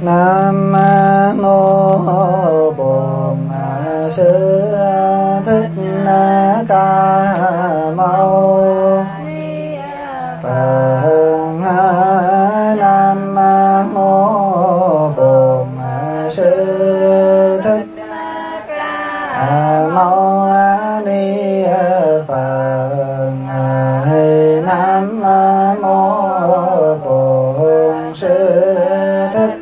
Nam mô Bổn Sư Thích Ca Mâu Phật. Nam mô Bổn Sư Thích Mâu Ni Phật. Nam mô Bổn Sư Thích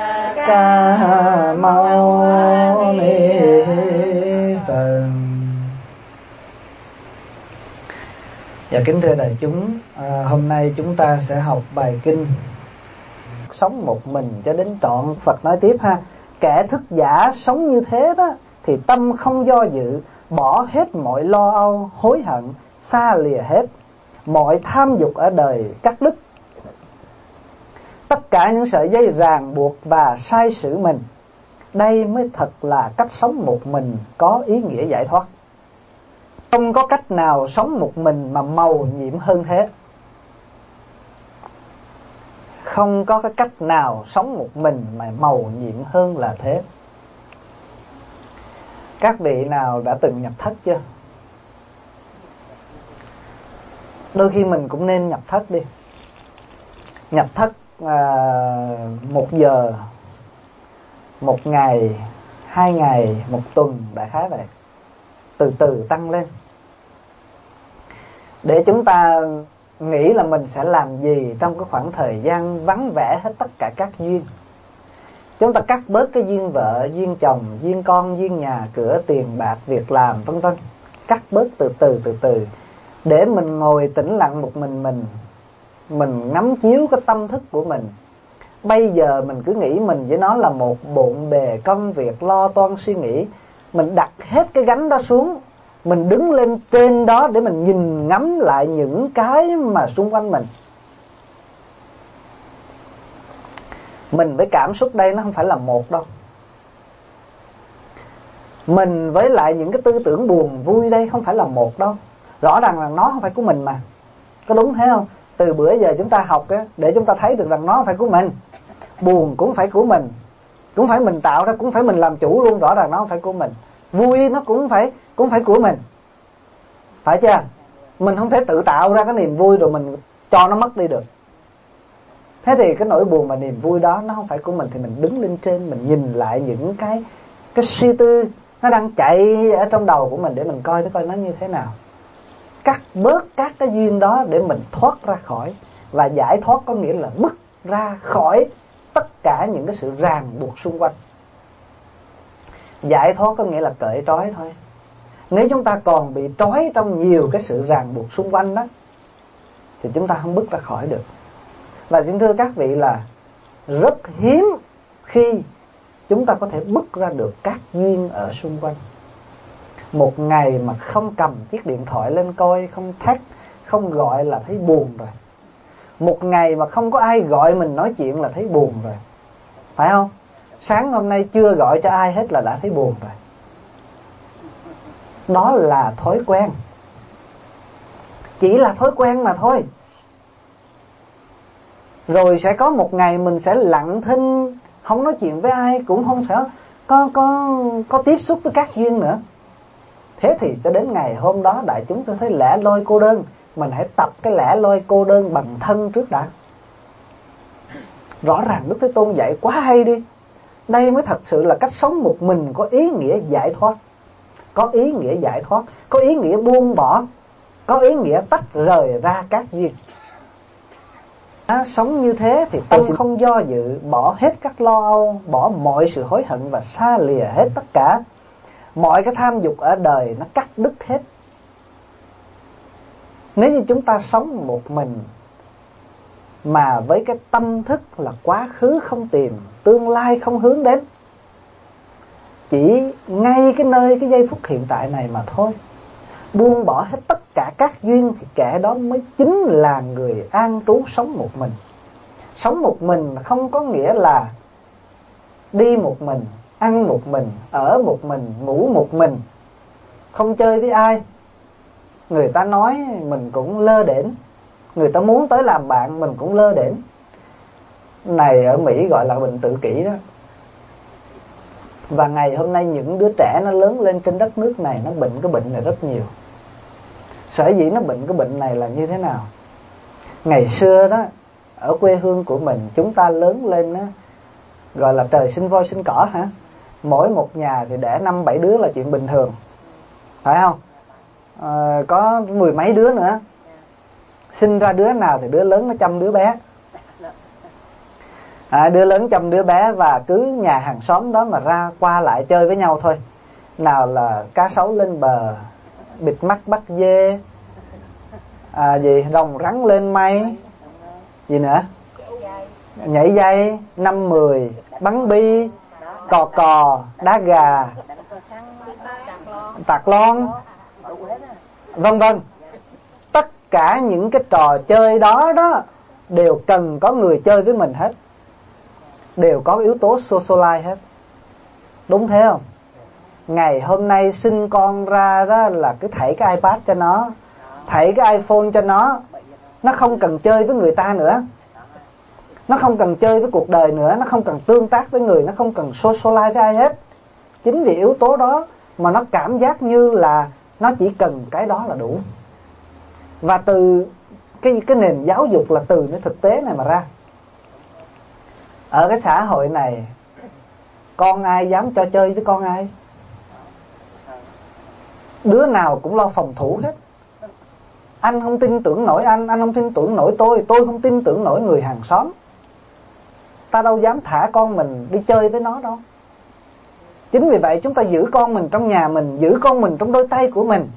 Ca Mâu Ni Phật. Dạ kính thưa đại chúng, hôm nay chúng ta sẽ học bài kinh Sống một mình cho đến trọn. Phật nói tiếp ha: kẻ thức giả sống như thế đó thì tâm không do dự, bỏ hết mọi lo âu hối hận, xa lìa hết mọi tham dục ở đời, cắt đứt tất cả những sợi dây ràng buộc và sai sử mình. Đây mới thật là cách sống một mình có ý nghĩa giải thoát. Không có cách nào sống một mình mà màu nhiệm hơn thế. Không có cái cách nào sống một mình mà màu nhiệm hơn là thế. Các vị nào đã từng nhập thất chưa? Đôi khi mình cũng nên nhập thất đi. Nhập thất 1 giờ, 1 ngày, 2 ngày, 1 tuần, đại khái vậy. Từ từ tăng lên, để chúng ta nghĩ là mình sẽ làm gì trong cái khoảng thời gian vắng vẻ hết tất cả các duyên. Chúng ta cắt bớt cái duyên vợ, duyên chồng, duyên con, duyên nhà cửa, tiền bạc, việc làm, vân vân. Cắt bớt từ từ để mình ngồi tĩnh lặng một mình ngắm chiếu cái tâm thức của mình. Bây giờ mình cứ nghĩ mình với nó là một bộn bề công việc, lo toan suy nghĩ. Mình đặt hết cái gánh đó xuống, mình đứng lên trên đó để mình nhìn ngắm lại những cái mà xung quanh mình. Mình với cảm xúc đây nó không phải là một đâu. Mình với lại những cái tư tưởng buồn vui đây không phải là một đâu. Rõ ràng là nó không phải của mình mà. Có đúng thế không? Từ bữa giờ chúng ta học á, để chúng ta thấy được rằng nó không phải của mình. Buồn cũng phải của mình, cũng phải mình tạo ra, cũng phải mình làm chủ luôn. Rõ ràng nó không phải của mình. Vui nó cũng phải của mình, phải chưa? Mình không thể tự tạo ra cái niềm vui rồi mình cho nó mất đi được. Thế thì cái nỗi buồn và niềm vui đó nó không phải của mình, thì mình đứng lên trên, mình nhìn lại những cái suy tư nó đang chạy ở trong đầu của mình, để mình coi nó như thế nào. Cắt bớt các cái duyên đó để mình thoát ra khỏi. Và giải thoát có nghĩa là bứt ra khỏi tất cả những cái sự ràng buộc xung quanh. Giải thoát có nghĩa là cởi trói thôi. Nếu chúng ta còn bị trói trong nhiều cái sự ràng buộc xung quanh đó, thì chúng ta không bứt ra khỏi được. Và xin thưa các vị là rất hiếm khi chúng ta có thể bứt ra được các duyên ở xung quanh. Một ngày mà không cầm chiếc điện thoại lên coi, không text, không gọi là thấy buồn rồi. Một ngày mà không có ai gọi mình nói chuyện là thấy buồn rồi, phải không? Sáng hôm nay chưa gọi cho ai hết là đã thấy buồn rồi. Đó là thói quen. Chỉ là thói quen mà thôi. Rồi sẽ có một ngày mình sẽ lặng thinh, không nói chuyện với ai, cũng không sẽ có tiếp xúc với các duyên nữa. Thế thì cho đến ngày hôm đó đại chúng tôi thấy lẻ loi cô đơn. Mình hãy tập cái lẻ loi cô đơn bằng thân trước đã. Rõ ràng Đức Thế Tôn dạy quá hay đi. Đây mới thật sự là cách sống một mình có ý nghĩa giải thoát. Có ý nghĩa giải thoát, có ý nghĩa buông bỏ, có ý nghĩa tách rời ra các duyên. Sống như thế thì tâm không do dự, bỏ hết các lo âu, bỏ mọi sự hối hận và xa lìa hết tất cả. Mọi cái tham dục ở đời nó cắt đứt hết. Nếu như chúng ta sống một mình mà với cái tâm thức là quá khứ không tìm, tương lai không hướng đến, chỉ ngay cái nơi cái giây phút hiện tại này mà thôi, buông bỏ hết tất cả các duyên, thì kẻ đó mới chính là người an trú sống một mình. Sống một mình không có nghĩa là đi một mình, ăn một mình, ở một mình, ngủ một mình, không chơi với ai. Người ta nói mình cũng lơ đễnh, người ta muốn tới làm bạn mình cũng lơ đễnh. này ở Mỹ gọi là bệnh tự kỷ đó. Và ngày hôm nay những đứa trẻ nó lớn lên trên đất nước này nó bệnh cái bệnh này rất nhiều. Sở dĩ nó bệnh cái bệnh này là như thế nào? Ngày xưa đó, ở quê hương của mình, chúng ta lớn lên đó, gọi là trời sinh voi sinh cỏ hả? Mỗi một nhà thì đẻ 5-7 đứa là chuyện bình thường, phải không? Có 10 mấy đứa nữa. Sinh ra đứa nào thì đứa lớn nó chăm đứa bé. Đứa lớn chăm đứa bé, và cứ nhà hàng xóm đó mà ra qua lại chơi với nhau thôi. Nào là cá sấu lên bờ, bịt mắt bắt dê, rồng rắn lên mây, gì nữa, nhảy dây, 5-10, bắn bi, cò, đá gà, tạc lon, vân vân. Tất cả những cái trò chơi đó đều cần có người chơi với mình hết, đều có yếu tố socialize hết. Đúng thế không? Ngày hôm nay sinh con ra đó là cứ thảy cái iPad cho nó, thảy cái iPhone cho nó không cần chơi với người ta nữa, nó không cần chơi với cuộc đời nữa, nó không cần tương tác với người, nó không cần socialize với ai hết. Chính vì yếu tố đó mà nó cảm giác như là nó chỉ cần cái đó là đủ. Và từ cái nền giáo dục là từ cái thực tế này mà ra. Ở cái xã hội này, con ai dám cho chơi với con ai? Đứa nào cũng lo phòng thủ hết. Anh không tin tưởng nổi anh không tin tưởng nổi tôi không tin tưởng nổi người hàng xóm. Ta đâu dám thả con mình đi chơi với nó đâu. Chính vì vậy chúng ta giữ con mình trong nhà mình, giữ con mình trong đôi tay của mình.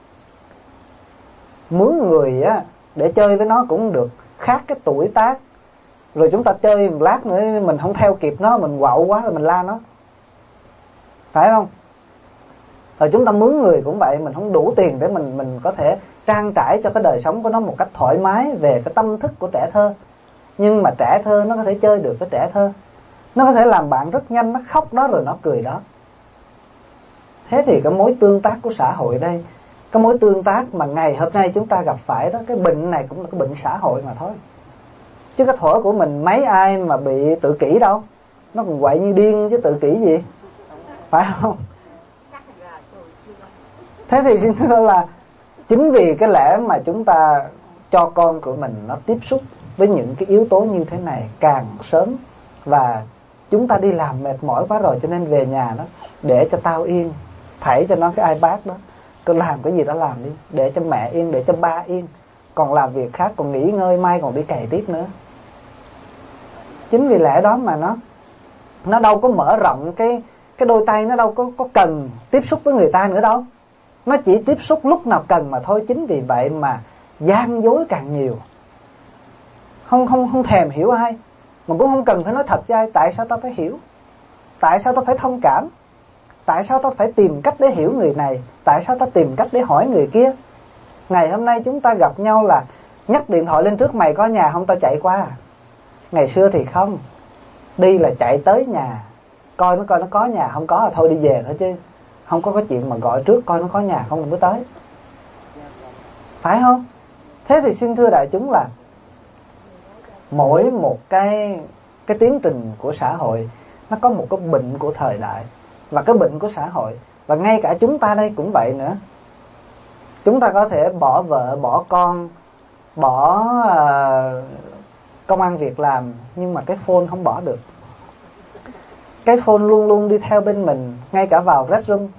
Mướn người á để chơi với nó cũng được, khác cái tuổi tác. Rồi chúng ta chơi một lát nữa mình không theo kịp nó, mình quạo quá rồi mình la nó, phải không? Rồi chúng ta mướn người cũng vậy, mình không đủ tiền để mình có thể trang trải cho cái đời sống của nó một cách thoải mái về cái tâm thức của trẻ thơ. Nhưng mà trẻ thơ nó có thể chơi được với trẻ thơ, nó có thể làm bạn rất nhanh, nó khóc đó rồi nó cười đó. Thế thì cái mối tương tác của xã hội đây, cái mối tương tác mà ngày hôm nay chúng ta gặp phải đó, cái bệnh này cũng là cái bệnh xã hội mà thôi. Chứ cái thuở của mình mấy ai mà bị tự kỷ đâu, nó còn quậy như điên chứ tự kỷ gì, phải không? Thế thì xin thưa là chính vì cái lẽ mà chúng ta cho con của mình nó tiếp xúc với những cái yếu tố như thế này càng sớm, và chúng ta đi làm mệt mỏi quá rồi cho nên về nhà đó, để cho tao yên, thảy cho nó cái iPad đó, cứ làm cái gì đó làm đi, để cho mẹ yên, để cho ba yên, còn làm việc khác, còn nghỉ ngơi, mai còn đi cày tiếp nữa. Chính vì lẽ đó mà nó đâu có mở rộng cái đôi tay, nó đâu có cần tiếp xúc với người ta nữa đâu. Nó chỉ tiếp xúc lúc nào cần mà thôi. Chính vì vậy mà gian dối càng nhiều, không thèm hiểu ai, mà cũng không cần phải nói thật cho ai. Tại sao tao phải hiểu? Tại sao tao phải thông cảm? Tại sao tao phải tìm cách để hiểu người này? Tại sao tao tìm cách để hỏi người kia? Ngày hôm nay chúng ta gặp nhau là nhấc điện thoại lên trước, mày có nhà không, tao chạy qua. Ngày xưa thì không, đi là chạy tới nhà, coi nó có nhà không, có là thôi đi về thôi, chứ không có cái chuyện mà gọi trước coi nó có nhà không mới tới, phải không? Thế thì xin thưa đại chúng là mỗi một cái tiến trình của xã hội nó có một cái bệnh của thời đại và cái bệnh của xã hội. Và ngay cả chúng ta đây cũng vậy nữa. Chúng ta có thể bỏ vợ, bỏ con, bỏ công ăn việc làm, nhưng mà cái phone không bỏ được. Cái phone luôn luôn đi theo bên mình, ngay cả vào restroom.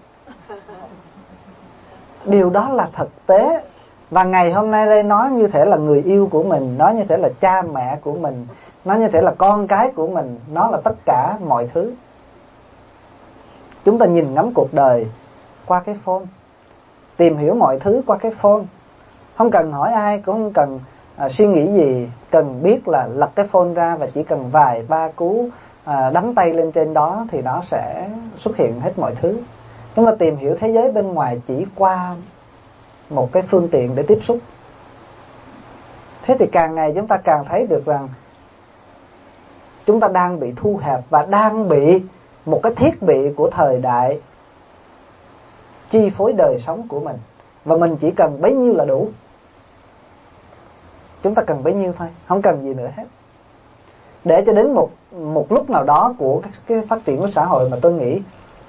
Điều đó là thực tế. Và ngày hôm nay đây, nó như thể là người yêu của mình, nó như thể là cha mẹ của mình, nó như thể là con cái của mình, nó là tất cả mọi thứ. Chúng ta nhìn ngắm cuộc đời qua cái phone, tìm hiểu mọi thứ qua cái phone. Không cần hỏi ai, cũng không cần suy nghĩ gì, cần biết là lật cái phone ra và chỉ cần vài ba cú đánh tay lên trên đó thì nó sẽ xuất hiện hết mọi thứ. Chúng ta tìm hiểu thế giới bên ngoài chỉ qua một cái phương tiện để tiếp xúc. Thế thì càng ngày chúng ta càng thấy được rằng chúng ta đang bị thu hẹp và đang bị một cái thiết bị của thời đại chi phối đời sống của mình. Và mình chỉ cần bấy nhiêu là đủ. Chúng ta cần bấy nhiêu thôi, không cần gì nữa hết. để cho đến một lúc nào đó của cái phát triển của xã hội mà tôi nghĩ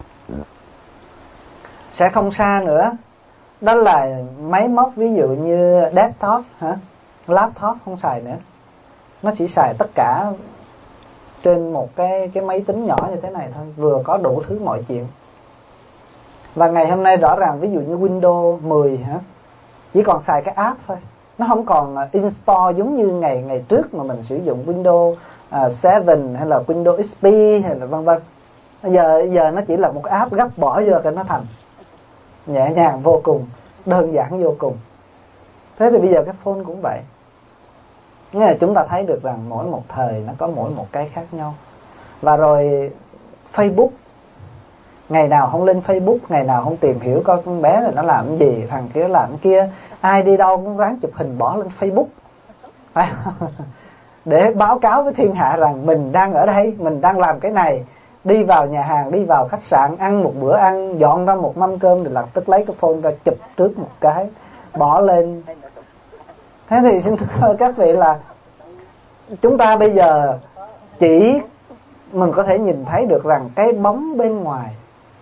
sẽ không xa nữa, đó là máy móc ví dụ như desktop laptop không xài nữa, nó chỉ xài tất cả trên một cái máy tính nhỏ như thế này thôi, vừa có đủ thứ mọi chuyện. Và ngày hôm nay rõ ràng ví dụ như Windows 10 chỉ còn xài cái app thôi, nó không còn install giống như ngày trước mà mình sử dụng Windows 7 hay là Windows XP hay là vân vân. Giờ nó chỉ là một app gấp bỏ vô cái nó thành, nhẹ nhàng vô cùng, đơn giản vô cùng. Thế thì bây giờ cái phone cũng vậy. Nghĩa là chúng ta thấy được rằng mỗi một thời nó có mỗi một cái khác nhau. Và rồi Facebook, ngày nào không lên Facebook, ngày nào không tìm hiểu coi con bé này nó làm cái gì, thằng kia làm cái kia, ai đi đâu cũng ráng chụp hình bỏ lên Facebook, phải không? Để báo cáo với thiên hạ rằng mình đang ở đây, mình đang làm cái này. Đi vào nhà hàng, đi vào khách sạn, ăn một bữa ăn, dọn ra một mâm cơm thì lập tức lấy cái phone ra chụp trước một cái, bỏ lên. Thế thì xin thưa các vị là chúng ta bây giờ chỉ mình có thể nhìn thấy được rằng cái bóng bên ngoài.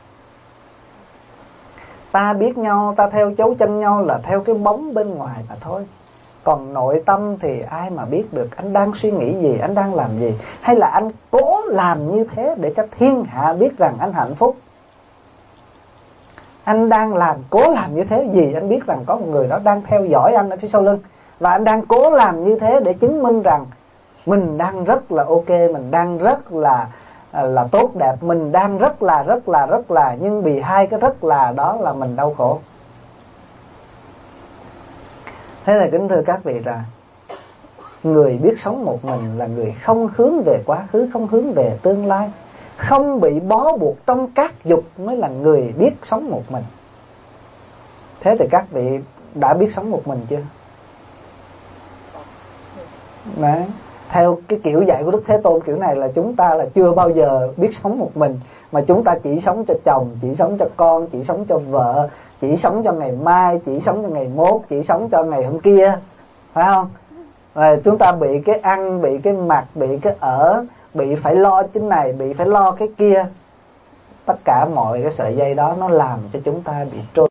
Ta biết nhau, ta theo dấu chân nhau là theo cái bóng bên ngoài mà thôi. Còn nội tâm thì ai mà biết được anh đang suy nghĩ gì, anh đang làm gì. Hay là anh cố làm như thế để cho thiên hạ biết rằng anh hạnh phúc. Anh đang cố làm như thế gì, anh biết rằng có một người đó đang theo dõi anh ở phía sau lưng. Và anh đang cố làm như thế để chứng minh rằng mình đang rất là ok, mình đang rất là tốt đẹp, mình đang rất là, nhưng vì hai cái rất là đó là mình đau khổ. Thế là kính thưa các vị là người biết sống một mình là người không hướng về quá khứ, không hướng về tương lai, không bị bó buộc trong các dục mới là người biết sống một mình. Thế thì các vị đã biết sống một mình chưa? Đấy. Theo cái kiểu dạy của Đức Thế Tôn kiểu này là chúng ta là chưa bao giờ biết sống một mình, mà chúng ta chỉ sống cho chồng, chỉ sống cho con, chỉ sống cho vợ, chỉ sống cho ngày mai, chỉ sống cho ngày mốt, chỉ sống cho ngày hôm kia, phải không? Rồi chúng ta bị cái ăn, bị cái mặc, bị cái ở, bị phải lo cái này, bị phải lo cái kia. Tất cả mọi cái sợi dây đó nó làm cho chúng ta bị trôi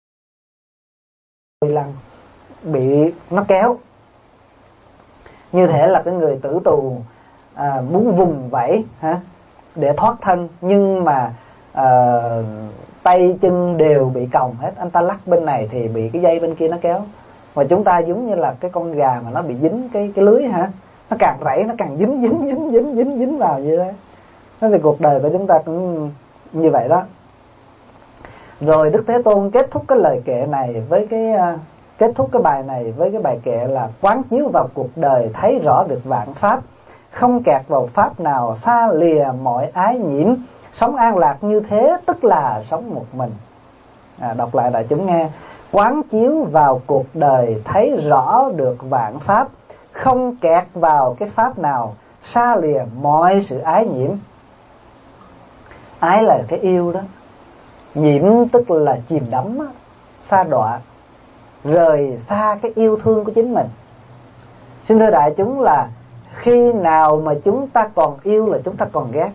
lăn, bị nó kéo. Như thể là cái người tử tù muốn vùng vẫy để thoát thân, nhưng mà tay chân đều bị còng hết. Anh ta lắc bên này thì bị cái dây bên kia nó kéo. Và chúng ta giống như là cái con gà mà nó bị dính cái lưới nó càng rẫy nó càng dính vào như thế. Thế thì cuộc đời của chúng ta cũng như vậy đó. Rồi Đức Thế Tôn kết thúc cái lời kệ này với kết thúc cái bài này với cái bài kệ là: quán chiếu vào cuộc đời thấy rõ được vạn pháp, không kẹt vào pháp nào, xa lìa mọi ái nhiễm, sống an lạc như thế tức là sống một mình. Đọc lại đại chúng nghe: quán chiếu vào cuộc đời thấy rõ được vạn pháp, không kẹt vào cái pháp nào, xa lìa mọi sự ái nhiễm. Ái là cái yêu đó, nhiễm tức là chìm đắm, sa đọa, rời xa cái yêu thương của chính mình. Xin thưa đại chúng là khi nào mà chúng ta còn yêu là chúng ta còn ghét.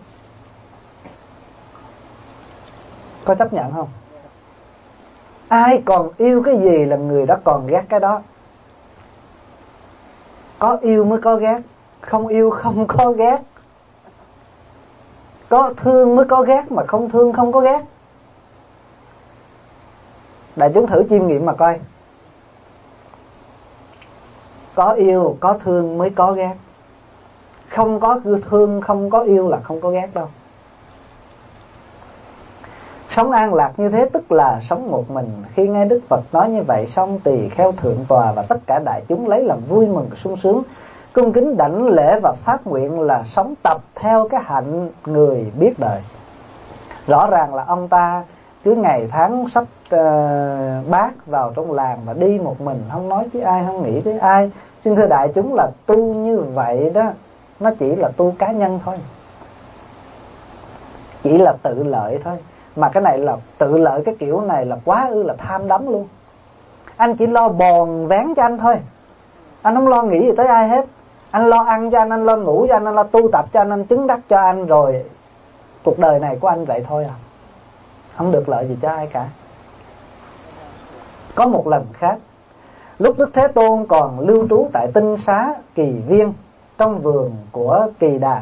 Có chấp nhận không? Ai còn yêu cái gì là người đó còn ghét cái đó. Có yêu mới có ghét, không yêu không có ghét. Có thương mới có ghét, mà không thương không có ghét. Đại chúng thử chiêm nghiệm mà coi. Có yêu, có thương mới có ghét. Không có thương, không có yêu là không có ghét đâu. Sống an lạc như thế tức là sống một mình. Khi nghe Đức Phật nói như vậy, Song Tỳ Kheo Thượng Tọa và tất cả đại chúng lấy làm vui mừng sung sướng, cung kính đảnh lễ và phát nguyện là sống tập theo cái hạnh người biết đời. Rõ ràng là ông ta cứ ngày tháng sắp bát vào trong làng và đi một mình, không nói với ai, không nghĩ với ai. Xin thưa đại chúng là tu như vậy đó, nó chỉ là tu cá nhân thôi, chỉ là tự lợi thôi. Mà cái này là tự lợi, cái kiểu này là quá ư là tham đắm luôn. Anh chỉ lo bòn vén cho anh thôi, anh không lo nghĩ gì tới ai hết. Anh lo ăn cho anh lo ngủ cho anh lo tu tập cho anh chứng đắc cho anh, rồi cuộc đời này của anh vậy thôi à, không được lợi gì cho ai cả. Có một lần khác, lúc Đức Thế Tôn còn lưu trú tại Tinh Xá Kỳ Viên trong vườn của Kỳ Đà,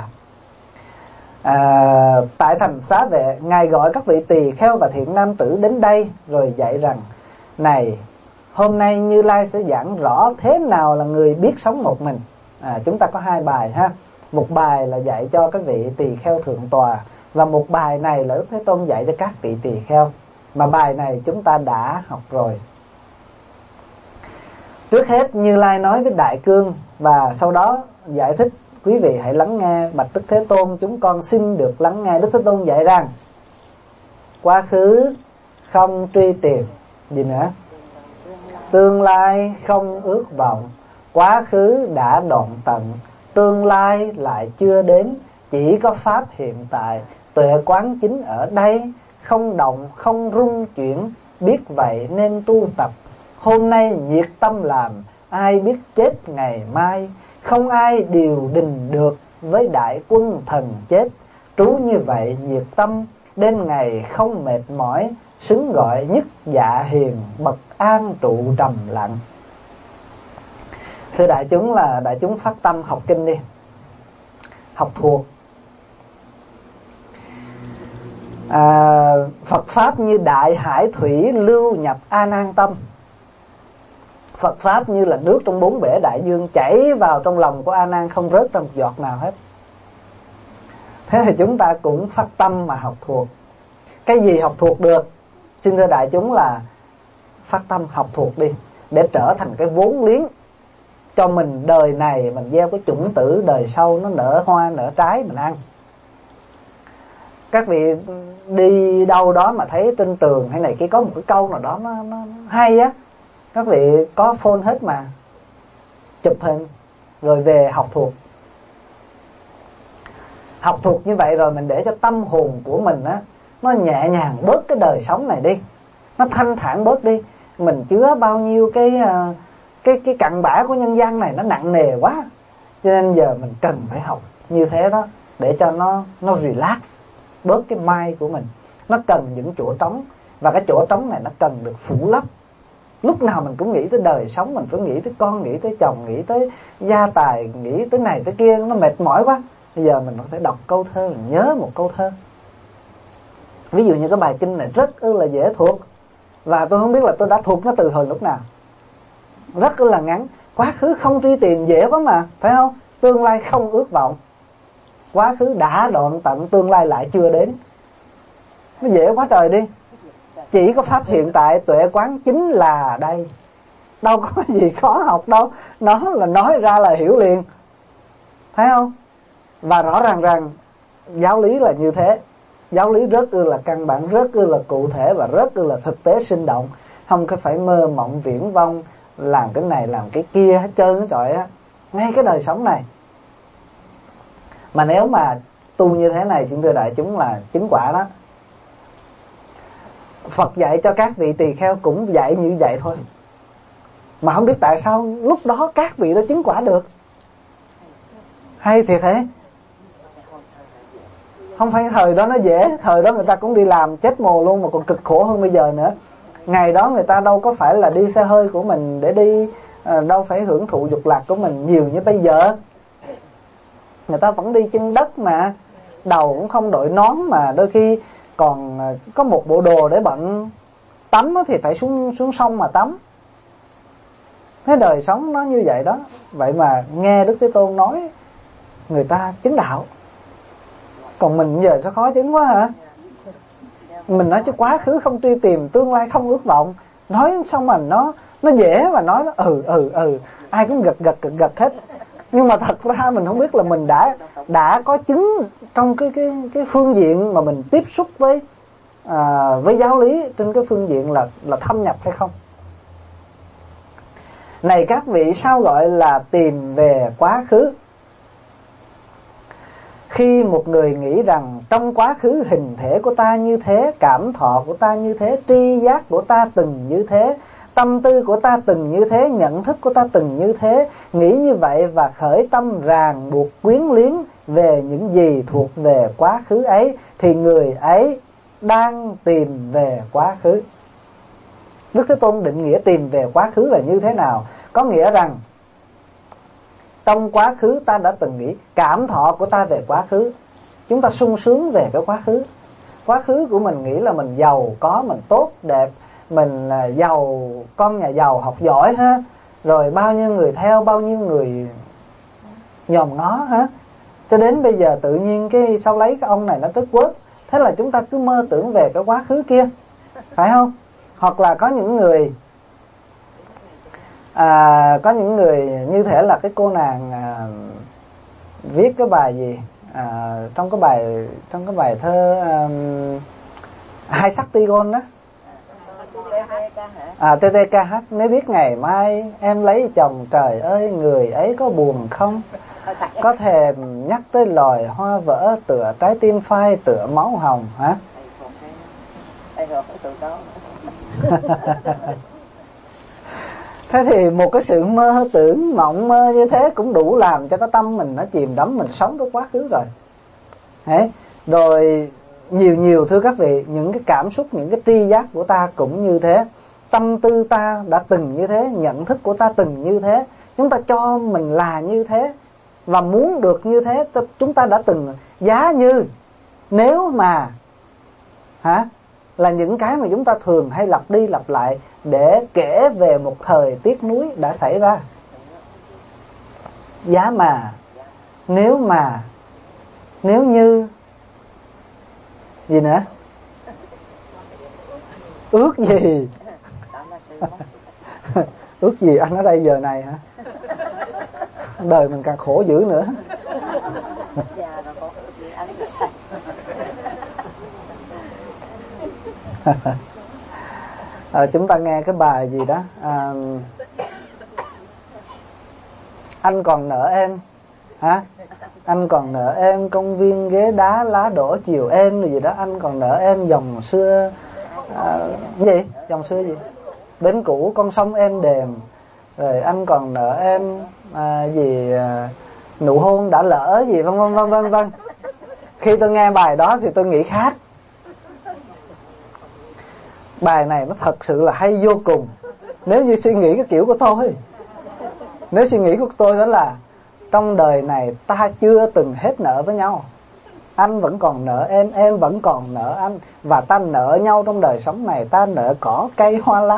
tại thành Xá Vệ, Ngài gọi các vị tỳ kheo và thiện nam tử đến đây rồi dạy rằng: này, hôm nay Như Lai sẽ giảng rõ thế nào là người biết sống một mình. Chúng ta có 2 bài ha. Một bài là dạy cho các vị tỳ kheo thượng tọa, và một bài này là Đức Thế Tôn dạy cho các vị tỳ kheo. Mà bài này chúng ta đã học rồi. Trước hết Như Lai nói với Đại Cương, và sau đó giải thích: quý vị hãy lắng nghe. Bạch Đức Thế Tôn, chúng con xin được lắng nghe. Đức Thế Tôn dạy rằng quá khứ không truy tìm, gì nữa, tương lai không ước vọng. Quá khứ đã đoạn tận, tương lai lại chưa đến. Chỉ có pháp hiện tại, tuệ quán chính ở đây, không động không rung chuyển. Biết vậy nên tu tập, hôm nay nhiệt tâm làm, ai biết chết ngày mai. Không ai điều đình được với đại quân thần chết. Trú như vậy nhiệt tâm, đến ngày không mệt mỏi. Xứng gọi nhất dạ hiền, bậc an trụ trầm lặng. Thưa đại chúng, là đại chúng phát tâm học kinh đi, học thuộc. Phật Pháp như đại hải thủy lưu nhập A Nan tâm. Phật Pháp như là nước trong 4 bể đại dương chảy vào trong lòng của A Nan, không rớt ra một giọt nào hết. Thế thì chúng ta cũng phát tâm mà học thuộc. Cái gì học thuộc được? Xin thưa đại chúng là phát tâm học thuộc đi, để trở thành cái vốn liếng cho mình đời này. Mình gieo cái chủng tử đời sau nó nở hoa nở trái mình ăn. Các vị đi đâu đó mà thấy trên tường hay này kia có một cái câu nào đó nó hay á, các vị có phone hết mà, chụp hình rồi về học thuộc. Học thuộc như vậy rồi mình để cho tâm hồn của mình á, nó nhẹ nhàng bớt cái đời sống này đi, nó thanh thản bớt đi. Mình chứa bao nhiêu cái cặn bã của nhân gian này, nó nặng nề quá. Cho nên giờ mình cần phải học như thế đó, để cho nó relax bớt cái mind của mình. Nó cần những chỗ trống, và cái chỗ trống này nó cần được phủ lấp. Lúc nào mình cũng nghĩ tới đời sống, mình phải nghĩ tới con, nghĩ tới chồng, nghĩ tới gia tài, nghĩ tới này tới kia, nó mệt mỏi quá. Bây giờ mình có thể đọc câu thơ, mình nhớ một câu thơ. Ví dụ như cái bài kinh này rất là dễ thuộc, và tôi không biết là tôi đã thuộc nó từ hồi lúc nào. Rất là ngắn. Quá khứ không truy tìm, dễ quá mà, phải không? Tương lai không ước vọng. Quá khứ đã đoạn tận, tương lai lại chưa đến. Nó dễ quá trời đi. Chỉ có pháp hiện tại, tuệ quán chính là đây. Đâu có gì khó học đâu. Nó là nói ra là hiểu liền, thấy không? Và rõ ràng rằng giáo lý là như thế. Giáo lý rất là căn bản, rất là cụ thể, và rất là thực tế sinh động. Không có phải mơ mộng viễn vông, làm cái này làm cái kia hết trơn hết trọi á. Ngay cái đời sống này. Mà nếu mà tu như thế này, xin thưa đại chúng, là chứng quả đó. Phật dạy cho các vị tỳ kheo cũng dạy như vậy thôi. Mà không biết tại sao lúc đó các vị đã chứng quả được. Hay thiệt thế. Không phải thời đó nó dễ, thời đó người ta cũng đi làm chết mồ luôn, mà còn cực khổ hơn bây giờ nữa. Ngày đó người ta đâu có phải là đi xe hơi của mình để đi, đâu phải hưởng thụ dục lạc của mình nhiều như bây giờ. Người ta vẫn đi chân đất mà, đầu cũng không đội nón, mà đôi khi còn có một bộ đồ để bận. Tắm thì phải xuống sông mà tắm. Thế đời sống nó như vậy đó. Vậy mà nghe Đức Thế Tôn nói người ta chứng đạo. Còn mình giờ sao khó chứng quá hả? Mình nói chứ quá khứ không truy tìm, tương lai không ước vọng. Nói xong mà nó dễ, mà nói nó ai cũng gật hết. Nhưng mà thật ra mình không biết là mình đã có chứng trong cái phương diện mà mình tiếp xúc với giáo lý, trên cái phương diện là thâm nhập hay không. Này các vị, sao gọi là tìm về quá khứ? Khi một người nghĩ rằng trong quá khứ hình thể của ta như thế, cảm thọ của ta như thế, tri giác của ta từng như thế, Tâm tư của ta từng như thế, nhận thức của ta từng như thế, nghĩ như vậy và khởi tâm ràng buộc quyến luyến về những gì thuộc về quá khứ ấy, thì người ấy đang tìm về quá khứ. Đức Thế Tôn định nghĩa tìm về quá khứ là như thế nào? Có nghĩa rằng trong quá khứ ta đã từng nghĩ, cảm thọ của ta về quá khứ, chúng ta sung sướng về cái quá khứ. Quá khứ của mình nghĩ là mình giàu có, mình tốt đẹp, mình giàu, con nhà giàu học giỏi ha, rồi bao nhiêu người theo, bao nhiêu người nhòm ngó ha. Cho đến bây giờ tự nhiên cái sau lấy cái ông này nó trất quớt, thế là chúng ta cứ mơ tưởng về cái quá khứ kia, phải không? Hoặc là có những người như thể là cái cô nàng viết cái bài gì trong cái bài thơ Hai sắc Tigon đó, TTKH, nếu biết ngày mai em lấy chồng, trời ơi người ấy có buồn không, có thèm nhắc tới loài hoa vỡ, tựa trái tim phai, tựa máu hồng hả? Thế thì một cái sự mơ tưởng, mộng mơ như thế cũng đủ làm cho cái tâm mình nó chìm đắm, mình sống cái quá khứ rồi. Đấy. Rồi nhiều thưa các vị, những cái cảm xúc, những cái tri giác của ta cũng như thế. Tâm tư ta đã từng như thế, nhận thức của ta từng như thế. Chúng ta cho mình là như thế và muốn được như thế. Chúng ta đã từng giá như nếu mà là những cái mà chúng ta thường hay lặp đi lặp lại để kể về một thời tiếc nuối đã xảy ra. Giá mà, nếu như gì nữa, ước gì ước gì anh ở đây giờ này hả? Đời mình càng khổ dữ nữa. Chúng ta nghe cái bài gì đó, anh còn nợ em hả? Anh còn nợ em công viên ghế đá lá đổ chiều em rồi gì đó. Anh còn nợ em dòng xưa gì? Dòng xưa gì? Bến cũ con sông êm đềm. Rồi anh còn nợ em nụ hôn đã lỡ gì vân vân. Khi tôi nghe bài đó thì tôi nghĩ khác. Bài này nó thật sự là hay vô cùng. Nếu như suy nghĩ cái kiểu của tôi, nếu suy nghĩ của tôi đó là trong đời này ta chưa từng hết nợ với nhau, anh vẫn còn nợ em vẫn còn nợ anh, và ta nợ nhau trong đời sống này. Ta nợ cỏ cây hoa lá,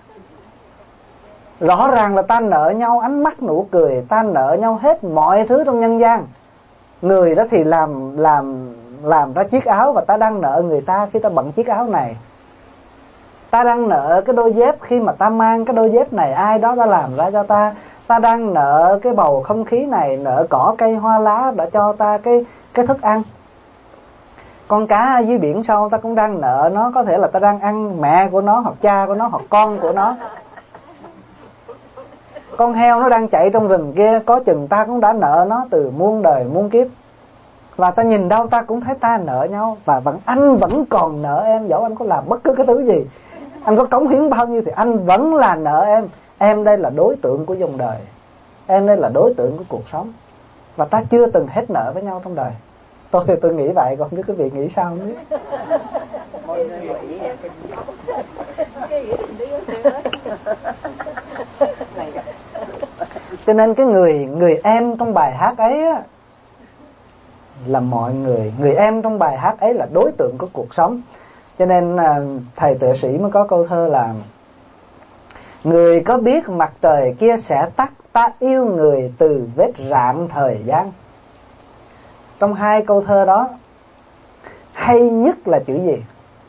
rõ ràng là ta nợ nhau ánh mắt nụ cười, ta nợ nhau hết mọi thứ trong nhân gian. Người đó thì làm ra chiếc áo, và ta đang nợ người ta khi ta bận chiếc áo này. Ta đang nợ cái đôi dép khi mà ta mang cái đôi dép này, ai đó đã làm ra cho ta. Ta đang nợ cái bầu không khí này, nợ cỏ cây hoa lá đã cho ta cái thức ăn. Con cá dưới biển sâu ta cũng đang nợ nó, có thể là ta đang ăn mẹ của nó, hoặc cha của nó, hoặc con của nó. Con heo nó đang chạy trong rừng kia, có chừng ta cũng đã nợ nó từ muôn đời muôn kiếp. Và ta nhìn đâu ta cũng thấy ta nợ nhau. Và anh vẫn còn nợ em, dẫu anh có làm bất cứ cái thứ gì, anh có cống hiến bao nhiêu thì anh vẫn là nợ em. Em đây là đối tượng của dòng đời, em đây là đối tượng của cuộc sống, và ta chưa từng hết nợ với nhau trong đời. Tôi nghĩ vậy, còn không biết quý vị nghĩ sao không biết. Cho nên cái người em trong bài hát ấy á, là mọi người em trong bài hát ấy là đối tượng của cuộc sống. Cho nên thầy Tuệ Sĩ mới có câu thơ là: người có biết mặt trời kia sẽ tắt, ta yêu người từ vết rạn thời gian. Trong hai câu thơ đó, hay nhất là chữ gì?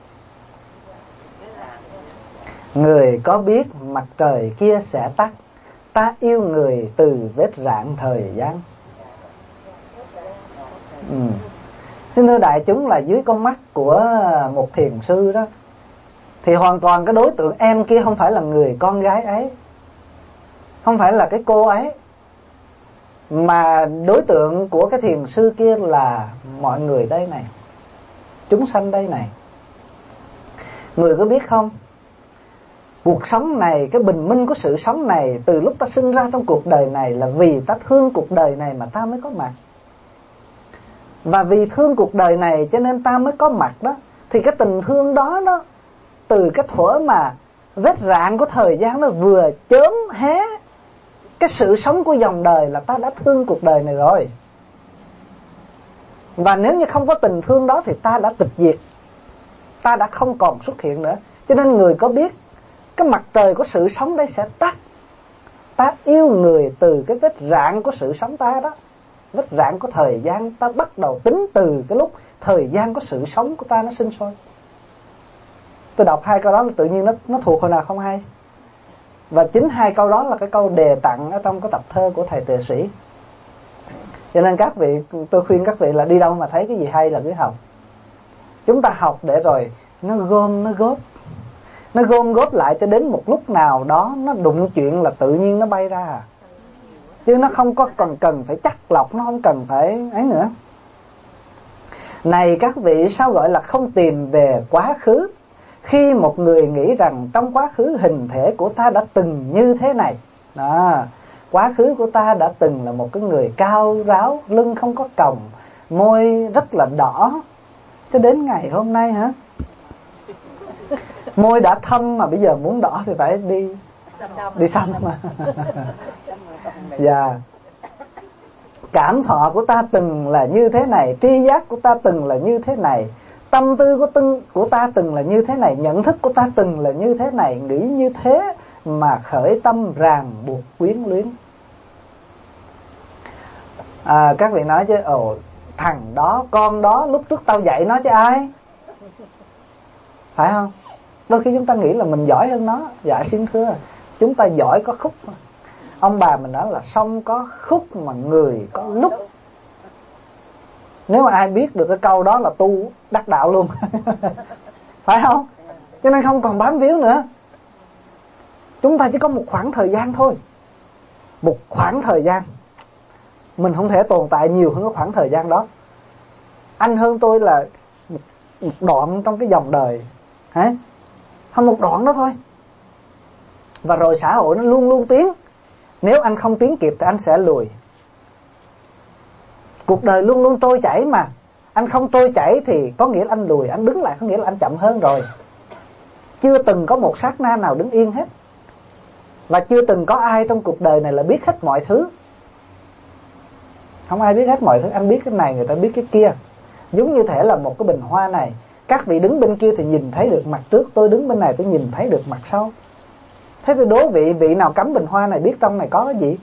Người có biết mặt trời kia sẽ tắt, ta yêu người từ vết rạn thời gian. Xin thưa đại chúng, là dưới con mắt của một thiền sư đó, thì hoàn toàn cái đối tượng em kia không phải là người con gái ấy, không phải là cái cô ấy, mà đối tượng của cái thiền sư kia là mọi người đây này, chúng sanh đây này. Người có biết không, cuộc sống này, cái bình minh của sự sống này, từ lúc ta sinh ra trong cuộc đời này là vì ta thương cuộc đời này mà ta mới có mặt. Và vì thương cuộc đời này cho nên ta mới có mặt đó. Thì cái tình thương đó đó, từ cái thuở mà vết rạn của thời gian nó vừa chớm hé cái sự sống của dòng đời là ta đã thương cuộc đời này rồi. Và nếu như không có tình thương đó thì ta đã tịch diệt, ta đã không còn xuất hiện nữa. Cho nên người có biết cái mặt trời của sự sống đây sẽ tắt. Ta yêu người từ cái vết rạn của sự sống ta đó. Vết rạn của thời gian ta bắt đầu tính từ cái lúc thời gian của sự sống của ta nó sinh sôi. Tôi đọc 2 câu đó tự nhiên nó thuộc hồi nào không hay. Và chính 2 câu đó là cái câu đề tặng ở trong cái tập thơ của thầy Tề Sĩ. Cho nên các vị, tôi khuyên các vị là đi đâu mà thấy cái gì hay là cứ học. Chúng ta học để rồi nó gom nó góp. Nó gom góp lại cho đến một lúc nào đó nó đụng chuyện là tự nhiên nó bay ra à. Chứ nó không có cần phải chắc lọc, nó không cần phải ấy nữa. Này các vị, sao gọi là không tìm về quá khứ? Khi một người nghĩ rằng trong quá khứ hình thể của ta đã từng như thế này đó, quá khứ của ta đã từng là một cái người cao ráo, lưng không có còng, môi rất là đỏ. Cho đến ngày hôm nay hả, môi đã thâm mà bây giờ muốn đỏ thì phải đi xăm mà. Dạ. Cảm thọ của ta từng là như thế này, tri giác của ta từng là như thế này, tâm tư của ta từng là như thế này, nhận thức của ta từng là như thế này, nghĩ như thế mà khởi tâm ràng buộc quyến luyến. Các vị nói chứ thằng đó, con đó lúc trước tao dạy nó chứ ai, phải không? Đôi khi chúng ta nghĩ là mình giỏi hơn nó. Dạ xin thưa, chúng ta giỏi có khúc. Ông bà mình nói là sông có khúc mà người có lúc. Nếu mà ai biết được cái câu đó là tu đắc đạo luôn. Phải không? Cho nên không còn bám víu nữa. Chúng ta chỉ có một khoảng thời gian thôi. Một khoảng thời gian. Mình không thể tồn tại nhiều hơn cái khoảng thời gian đó. Anh hơn tôi là một đoạn trong cái dòng đời. Hả? Không, một đoạn đó thôi. Và rồi xã hội nó luôn luôn tiến. Nếu anh không tiến kịp thì anh sẽ lùi. Cuộc đời luôn luôn trôi chảy mà. Anh không trôi chảy thì có nghĩa là anh lùi. Anh đứng lại có nghĩa là anh chậm hơn rồi. Chưa từng có một sát na nào đứng yên hết. Và chưa từng có ai trong cuộc đời này là biết hết mọi thứ. Không ai biết hết mọi thứ. Anh biết cái này, người ta biết cái kia. Giống như thể là một cái bình hoa này. Các vị đứng bên kia thì nhìn thấy được mặt trước. Tôi đứng bên này tôi nhìn thấy được mặt sau. Thế thì đố vị nào cắm bình hoa này biết trong này có cái gì?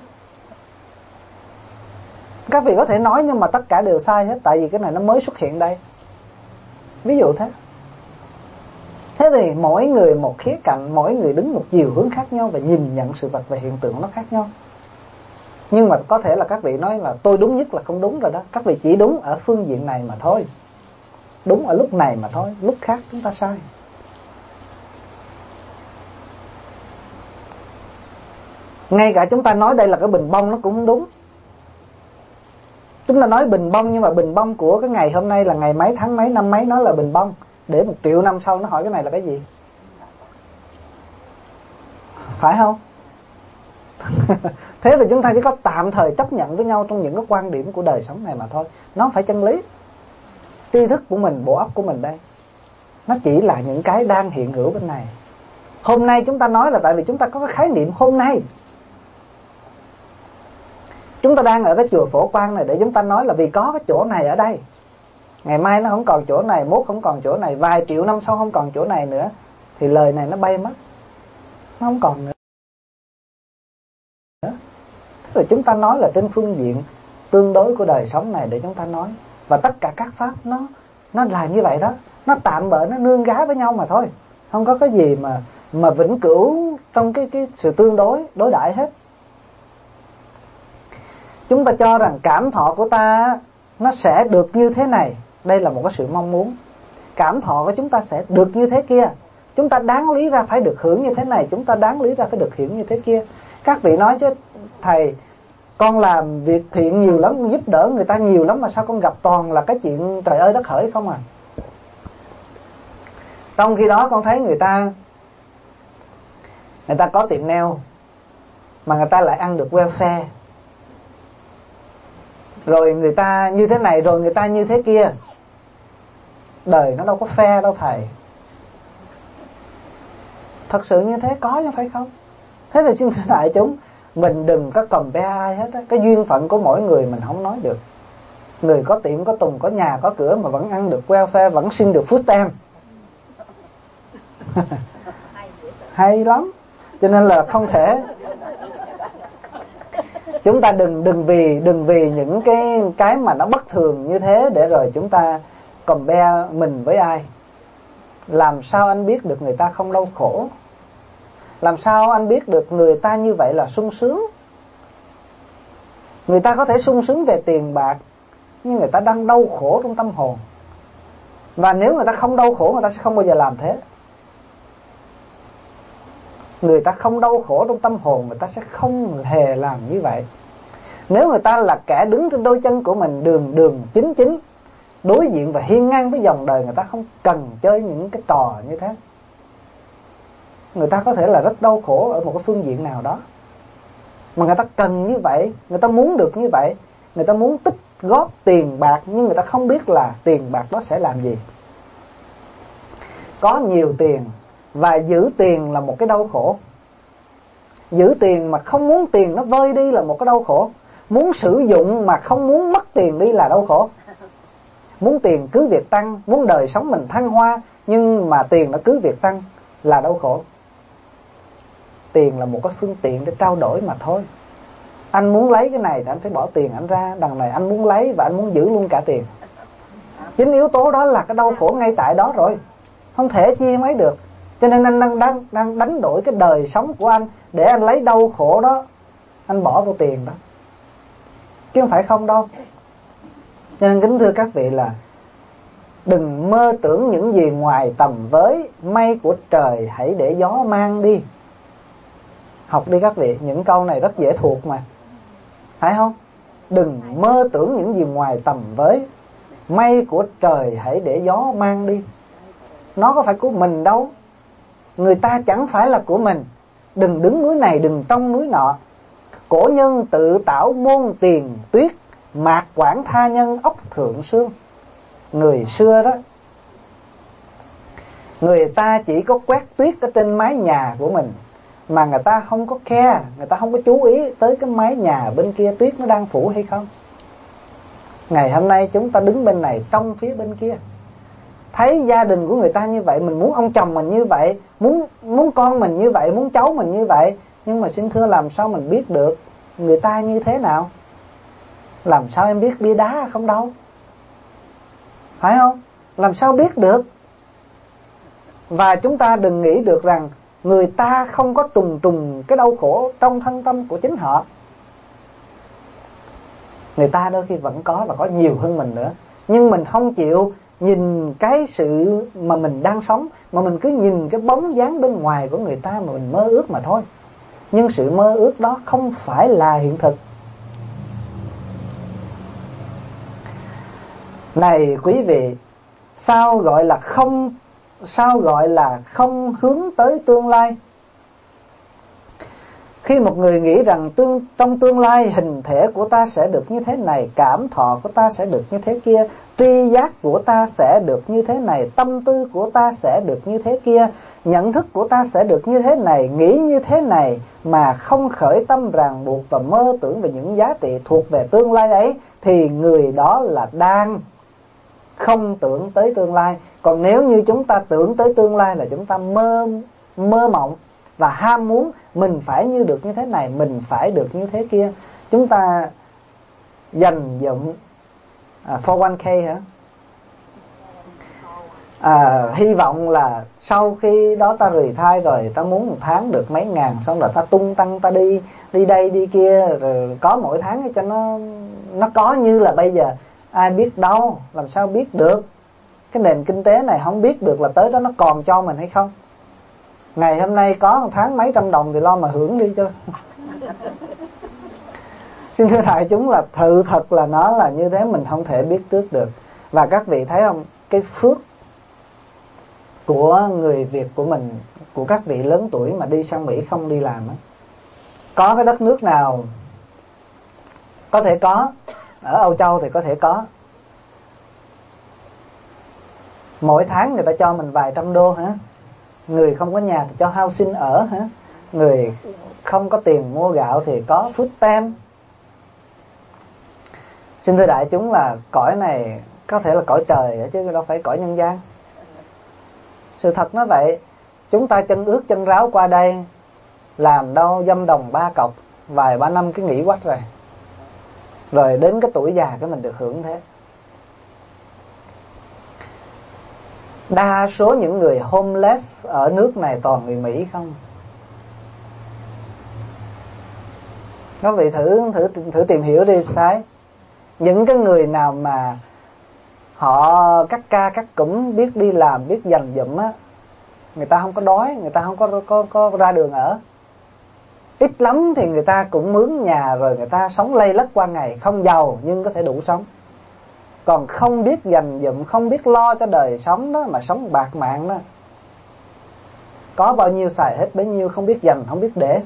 Các vị có thể nói nhưng mà tất cả đều sai hết. Tại vì cái này nó mới xuất hiện đây. Ví dụ thế. Thế thì mỗi người một khía cạnh, mỗi người đứng một chiều hướng khác nhau và nhìn nhận sự vật và hiện tượng nó khác nhau. Nhưng mà có thể là các vị nói là tôi đúng nhất là không đúng rồi đó. Các vị chỉ đúng ở phương diện này mà thôi. Đúng ở lúc này mà thôi. Lúc khác chúng ta sai. Ngay cả chúng ta nói đây là cái bình bông nó cũng không đúng. Chúng ta nói bình bông nhưng mà bình bông của cái ngày hôm nay là ngày mấy, tháng mấy, năm mấy, nó là bình bông. Để 1 triệu năm sau nó hỏi cái này là cái gì? Phải không? Thế thì chúng ta chỉ có tạm thời chấp nhận với nhau trong những cái quan điểm của đời sống này mà thôi. Nó không phải chân lý. Tri thức của mình, bộ óc của mình đây, nó chỉ là những cái đang hiện hữu bên này. Hôm nay chúng ta nói là tại vì chúng ta có cái khái niệm hôm nay. Chúng ta đang ở cái chùa Phổ Quang này để chúng ta nói là vì có cái chỗ này ở đây. Ngày mai nó không còn chỗ này, mốt không còn chỗ này, vài triệu năm sau không còn chỗ này nữa, thì lời này nó bay mất. Nó không còn nữa. Tức là chúng ta nói là trên phương diện tương đối của đời sống này để chúng ta nói. Và tất cả các pháp nó là như vậy đó. Nó tạm bợ, nó nương gá với nhau mà thôi. Không có cái gì mà vĩnh cửu trong cái sự tương đối đãi hết. Chúng ta cho rằng cảm thọ của ta nó sẽ được như thế này. Đây là một cái sự mong muốn. Cảm thọ của chúng ta sẽ được như thế kia. Chúng ta đáng lý ra phải được hưởng như thế này. Chúng ta đáng lý ra phải được hưởng như thế kia. Các vị nói chứ thầy, con làm việc thiện nhiều lắm, giúp đỡ người ta nhiều lắm, mà sao con gặp toàn là cái chuyện trời ơi đất hỡi không à? Trong khi đó con thấy người ta Người ta có tiệm nail mà người ta lại ăn được welfare, rồi người ta như thế này, rồi người ta như thế kia. Đời nó đâu có fair đâu thầy. Thật sự như thế có chứ phải không? Thế thì xin thưa đại chúng, mình đừng có compare ai hết á. Cái duyên phận của mỗi người mình không nói được. Người có tiệm, có tùng, có nhà, có cửa mà vẫn ăn được welfare, vẫn xin được food stamp. Hay lắm. Cho nên là không thể. Chúng ta đừng vì những cái mà nó bất thường như thế để rồi chúng ta compare mình với ai. Làm sao anh biết được người ta không đau khổ? Làm sao anh biết được người ta như vậy là sung sướng? Người ta có thể sung sướng về tiền bạc, nhưng người ta đang đau khổ trong tâm hồn. Và nếu người ta không đau khổ, người ta sẽ không bao giờ làm thế. Người ta không đau khổ trong tâm hồn, người ta sẽ không hề làm như vậy. Nếu người ta là kẻ đứng trên đôi chân của mình, đường chính, đối diện và hiên ngang với dòng đời, người ta không cần chơi những cái trò như thế. Người ta có thể là rất đau khổ ở một cái phương diện nào đó, mà người ta cần như vậy, người ta muốn được như vậy. Người ta muốn tích góp tiền bạc, nhưng người ta không biết là tiền bạc đó sẽ làm gì. Có nhiều tiền và giữ tiền là một cái đau khổ. Giữ tiền mà không muốn tiền nó vơi đi là một cái đau khổ. Muốn sử dụng mà không muốn mất tiền đi là đau khổ. Muốn tiền cứ việc tăng, muốn đời sống mình thăng hoa, nhưng mà tiền nó cứ việc tăng là đau khổ. Tiền là một cái phương tiện để trao đổi mà thôi. Anh muốn lấy cái này thì anh phải bỏ tiền anh ra. Đằng này anh muốn lấy và anh muốn giữ luôn cả tiền. Chính yếu tố đó là cái đau khổ ngay tại đó rồi. Không thể chia mấy được. Cho nên anh đang đánh đổi cái đời sống của anh để anh lấy đau khổ đó, anh bỏ vô tiền đó, chứ không phải không đâu. Cho nên kính thưa các vị là đừng mơ tưởng những gì ngoài tầm với. Mây của trời hãy để gió mang đi. Học đi các vị, những câu này rất dễ thuộc mà, phải không? Đừng mơ tưởng những gì ngoài tầm với. Mây của trời hãy để gió mang đi. Nó có phải của mình đâu. Người ta chẳng phải là của mình. Đừng đứng núi này, đừng trông núi nọ. Cổ nhân tự tạo môn tiền tuyết, mạc quản tha nhân ốc thượng sương. Người xưa đó, người ta chỉ có quét tuyết ở trên mái nhà của mình, mà người ta không có care, người ta không có chú ý tới cái mái nhà bên kia tuyết nó đang phủ hay không. Ngày hôm nay chúng ta đứng bên này, trong phía bên kia, thấy gia đình của người ta như vậy, mình muốn ông chồng mình như vậy, muốn con mình như vậy, muốn cháu mình như vậy. Nhưng mà xin thưa, làm sao mình biết được người ta như thế nào? Làm sao em biết bia đá không đâu? Phải không? Làm sao biết được? Và chúng ta đừng nghĩ được rằng người ta không có trùng cái đau khổ trong thân tâm của chính họ. Người ta đôi khi vẫn có và có nhiều hơn mình nữa. Nhưng mình không chịu nhìn cái sự mà mình đang sống, mà mình cứ nhìn cái bóng dáng bên ngoài của người ta mà mình mơ ước mà thôi. Nhưng sự mơ ước đó không phải là hiện thực. Này quý vị, sao gọi là không hướng tới tương lai? Khi một người nghĩ rằng trong tương lai hình thể của ta sẽ được như thế này, cảm thọ của ta sẽ được như thế kia, tri giác của ta sẽ được như thế này, tâm tư của ta sẽ được như thế kia, nhận thức của ta sẽ được như thế này, nghĩ như thế này, mà không khởi tâm ràng buộc và mơ tưởng về những giá trị thuộc về tương lai ấy, thì người đó là đang không tưởng tới tương lai. Còn nếu như chúng ta tưởng tới tương lai là chúng ta mơ mộng và ham muốn mình phải được như thế này, mình phải được như thế kia. Chúng ta dành dụm 401k hả? Hy vọng là sau khi đó ta retire rồi, ta muốn một tháng được mấy ngàn, xong rồi ta tung tăng, ta đi đây đi kia, rồi có mỗi tháng cho nó có như là bây giờ. Ai biết đâu, làm sao biết được? Cái nền kinh tế này không biết được là tới đó nó còn cho mình hay không. Ngày hôm nay có một tháng mấy trăm đồng thì lo mà hưởng đi cho. Xin thưa đại chúng là sự thật là nó là như thế, mình không thể biết trước được. Và các vị thấy không, cái phước của người Việt của mình, của các vị lớn tuổi mà đi sang Mỹ không đi làm á. Có cái đất nước nào có thể có, ở Âu Châu thì có thể có, mỗi tháng người ta cho mình vài trăm đô hả? Người không có nhà thì cho housing ở hả? Người không có tiền mua gạo thì có food stamp. Xin thưa đại chúng là cõi này có thể là cõi trời chứ đâu phải cõi nhân gian. Sự thật nó vậy. Chúng ta chân ướt chân ráo qua đây, làm đâu dâm đồng ba cọc, vài ba năm cái nghỉ quách rồi. Rồi đến cái tuổi già cái mình được hưởng thế. Đa số những người homeless ở nước này toàn người Mỹ không. Các vị thử tìm hiểu đi Thái. Những cái người nào mà họ cắt ca cắt cụm, biết đi làm, biết dành dụm á, người ta không có đói, người ta không có ra đường ở. Ít lắm thì người ta cũng mướn nhà rồi người ta sống lây lất qua ngày, không giàu nhưng có thể đủ sống. Còn không biết dành dụm, không biết lo cho đời sống đó mà sống bạc mạng đó, có bao nhiêu xài hết bấy nhiêu, không biết dành, không biết để.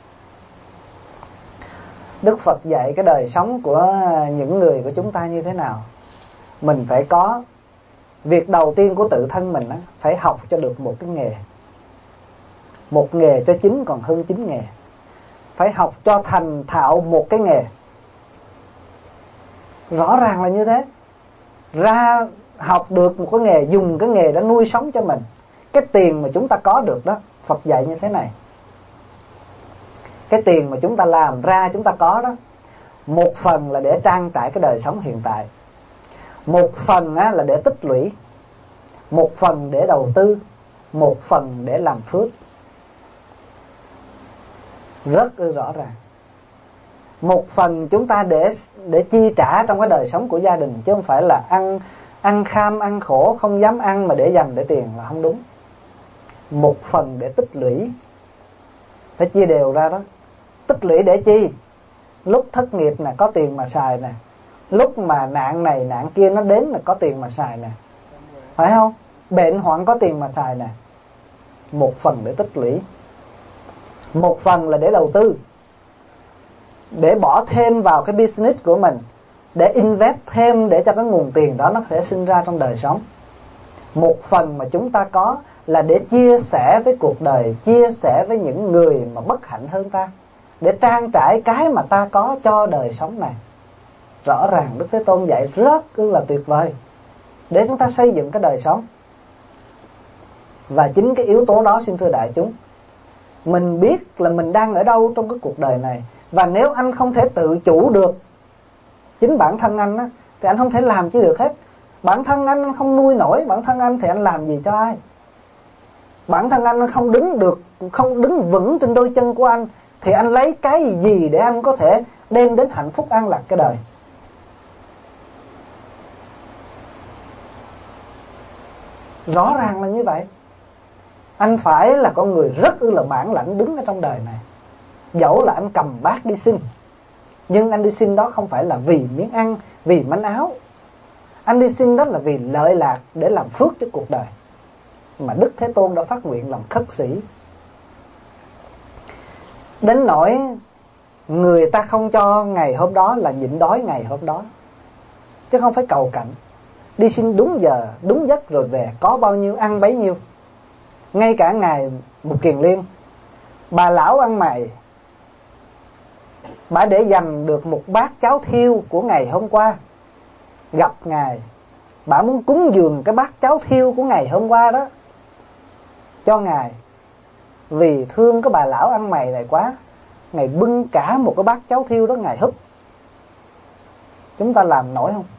Đức Phật dạy cái đời sống của những người của chúng ta như thế nào. Mình phải có, việc đầu tiên của tự thân mình á, phải học cho được một cái nghề. Một nghề cho chính còn hơn 9 nghề. Phải học cho thành thạo một cái nghề. Rõ ràng là như thế. Ra học được một cái nghề, dùng cái nghề đó nuôi sống cho mình. Cái tiền mà chúng ta có được đó, Phật dạy như thế này. Cái tiền mà chúng ta làm ra chúng ta có đó, một phần là để trang trải cái đời sống hiện tại, một phần á, là để tích lũy, một phần để đầu tư, một phần để làm phước. Rất rõ ràng. Một phần chúng ta để chi trả trong cái đời sống của gia đình, chứ không phải là ăn kham ăn khổ không dám ăn mà để dành để tiền là không đúng. Một phần để tích lũy, phải chia đều ra đó. Tích lũy để chi? Lúc thất nghiệp nè, có tiền mà xài nè. Lúc mà nạn này nạn kia nó đến là có tiền mà xài nè. Phải không? Bệnh hoạn có tiền mà xài nè. Một phần để tích lũy, một phần là để đầu tư, để bỏ thêm vào cái business của mình, để invest thêm để cho cái nguồn tiền đó nó có thể sinh ra trong đời sống. Một phần mà chúng ta có là để chia sẻ với cuộc đời, chia sẻ với những người mà bất hạnh hơn ta, để trang trải cái mà ta có cho đời sống này. Rõ ràng Đức Thế Tôn dạy rất là tuyệt vời để chúng ta xây dựng cái đời sống. Và chính cái yếu tố đó, xin thưa đại chúng, mình biết là mình đang ở đâu trong cái cuộc đời này. Và nếu anh không thể tự chủ được chính bản thân anh á, thì anh không thể làm chi được hết. Bản thân anh không nuôi nổi bản thân anh thì anh làm gì cho ai? Bản thân anh không đứng được, không đứng vững trên đôi chân của anh thì anh lấy cái gì để anh có thể đem đến hạnh phúc an lạc cái đời? Rõ ràng là như vậy. Anh phải là con người rất là bản lãnh đứng ở trong đời này. Dẫu là anh cầm bát đi xin, nhưng anh đi xin đó không phải là vì miếng ăn, vì manh áo. Anh đi xin đó là vì lợi lạc, để làm phước cho cuộc đời mà Đức Thế Tôn đã phát nguyện làm khất sĩ. Đến nỗi người ta không cho ngày hôm đó là nhịn đói ngày hôm đó, chứ không phải cầu cạnh. Đi xin đúng giờ, đúng giấc rồi về, có bao nhiêu ăn bấy nhiêu. Ngay cả ngày Mục Kiền Liên, bà lão ăn mày, bà để dành được một bát cháo thiêu của ngày hôm qua, gặp Ngài, bà muốn cúng dường cái bát cháo thiêu của ngày hôm qua đó cho Ngài. Vì thương cái bà lão ăn mày này quá, Ngài bưng cả một cái bát cháo thiêu đó Ngài húp. Chúng ta làm nổi không?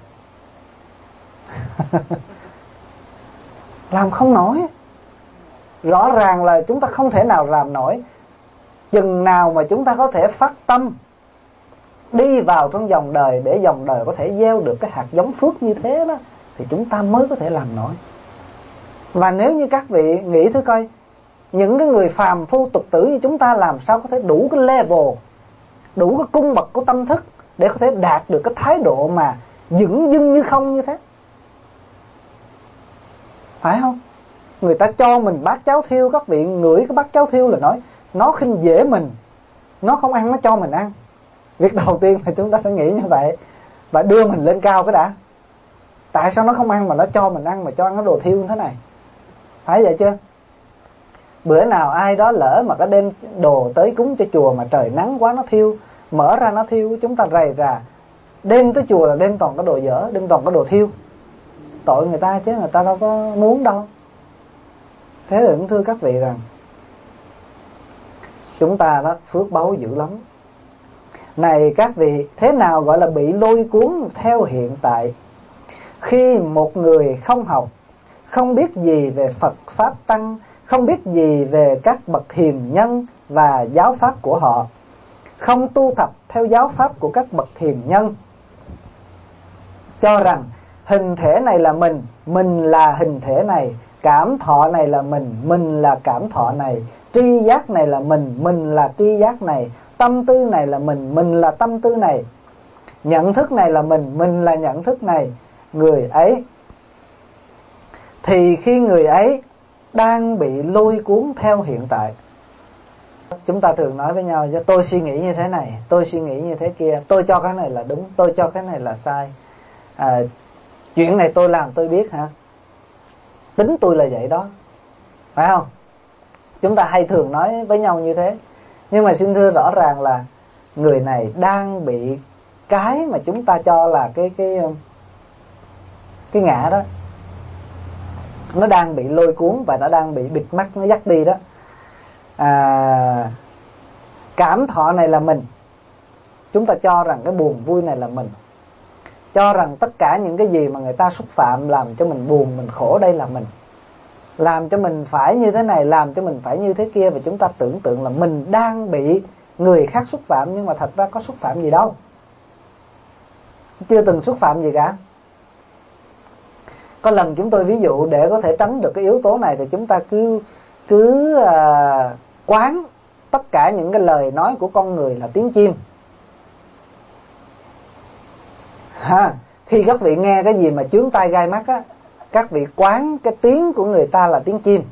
Làm không nổi. Rõ ràng là chúng ta không thể nào làm nổi. Chừng nào mà chúng ta có thể phát tâm đi vào trong dòng đời, để dòng đời có thể gieo được cái hạt giống phước như thế đó, thì chúng ta mới có thể làm nổi. Và nếu như các vị nghĩ thử coi, những cái người phàm phu tục tử như chúng ta làm sao có thể đủ cái level, đủ cái cung bậc của tâm thức để có thể đạt được cái thái độ mà dửng dưng như không như thế? Phải không? người ta cho mình bát cháo thiêu, các vị ngửi cái bát cháo thiêu là nói nó khinh dễ mình, nó không ăn, nó cho mình ăn. Việc đầu tiên là chúng ta phải nghĩ như vậy và đưa mình lên cao cái đã. Tại sao nó không ăn mà nó cho mình ăn, mà cho ăn cái đồ thiêu như thế này? Phải vậy chưa? Bữa nào ai đó lỡ mà có đem đồ tới cúng cho chùa mà trời nắng quá nó thiêu, mở ra nó thiêu, chúng ta rầy rà, đem tới chùa là đem toàn cái đồ dở, đem toàn cái đồ thiêu. Tội người ta chứ, người ta đâu có muốn đâu. Thế thì cũng thưa các vị rằng chúng ta đó phước báu dữ lắm. Này các vị, thế nào gọi là bị lôi cuốn theo hiện tại? Khi một người không học, không biết gì về Phật Pháp Tăng, không biết gì về các bậc hiền nhân và giáo pháp của họ, không tu tập theo giáo pháp của các bậc hiền nhân, cho rằng hình thể này là mình là hình thể này, cảm thọ này là mình là cảm thọ này, tri giác này là mình là tri giác này, tâm tư này là mình là tâm tư này, nhận thức này là mình là nhận thức này, người ấy thì khi người ấy đang bị lôi cuốn theo hiện tại. Chúng ta thường nói với nhau, tôi suy nghĩ như thế này, tôi suy nghĩ như thế kia, tôi cho cái này là đúng, tôi cho cái này là sai, chuyện này tôi làm tôi biết hả? Tính tôi là vậy đó, phải không? Chúng ta hay thường nói với nhau như thế. Nhưng mà xin thưa rõ ràng là người này đang bị cái mà chúng ta cho là cái ngã đó, nó đang bị lôi cuốn và nó đang bị bịt mắt, nó dắt đi đó. Cảm thọ này là mình, chúng ta cho rằng cái buồn vui này là mình, cho rằng tất cả những cái gì mà người ta xúc phạm làm cho mình buồn, mình khổ, đây là mình, làm cho mình phải như thế này, làm cho mình phải như thế kia. Và chúng ta tưởng tượng là mình đang bị người khác xúc phạm, nhưng mà thật ra có xúc phạm gì đâu, chưa từng xúc phạm gì cả. Có lần chúng tôi ví dụ để có thể tránh được cái yếu tố này thì chúng ta cứ quán tất cả những cái lời nói của con người là tiếng chim. Khi các vị nghe cái gì mà chướng tai gai mắt á, các vị quán cái tiếng của người ta là tiếng chim.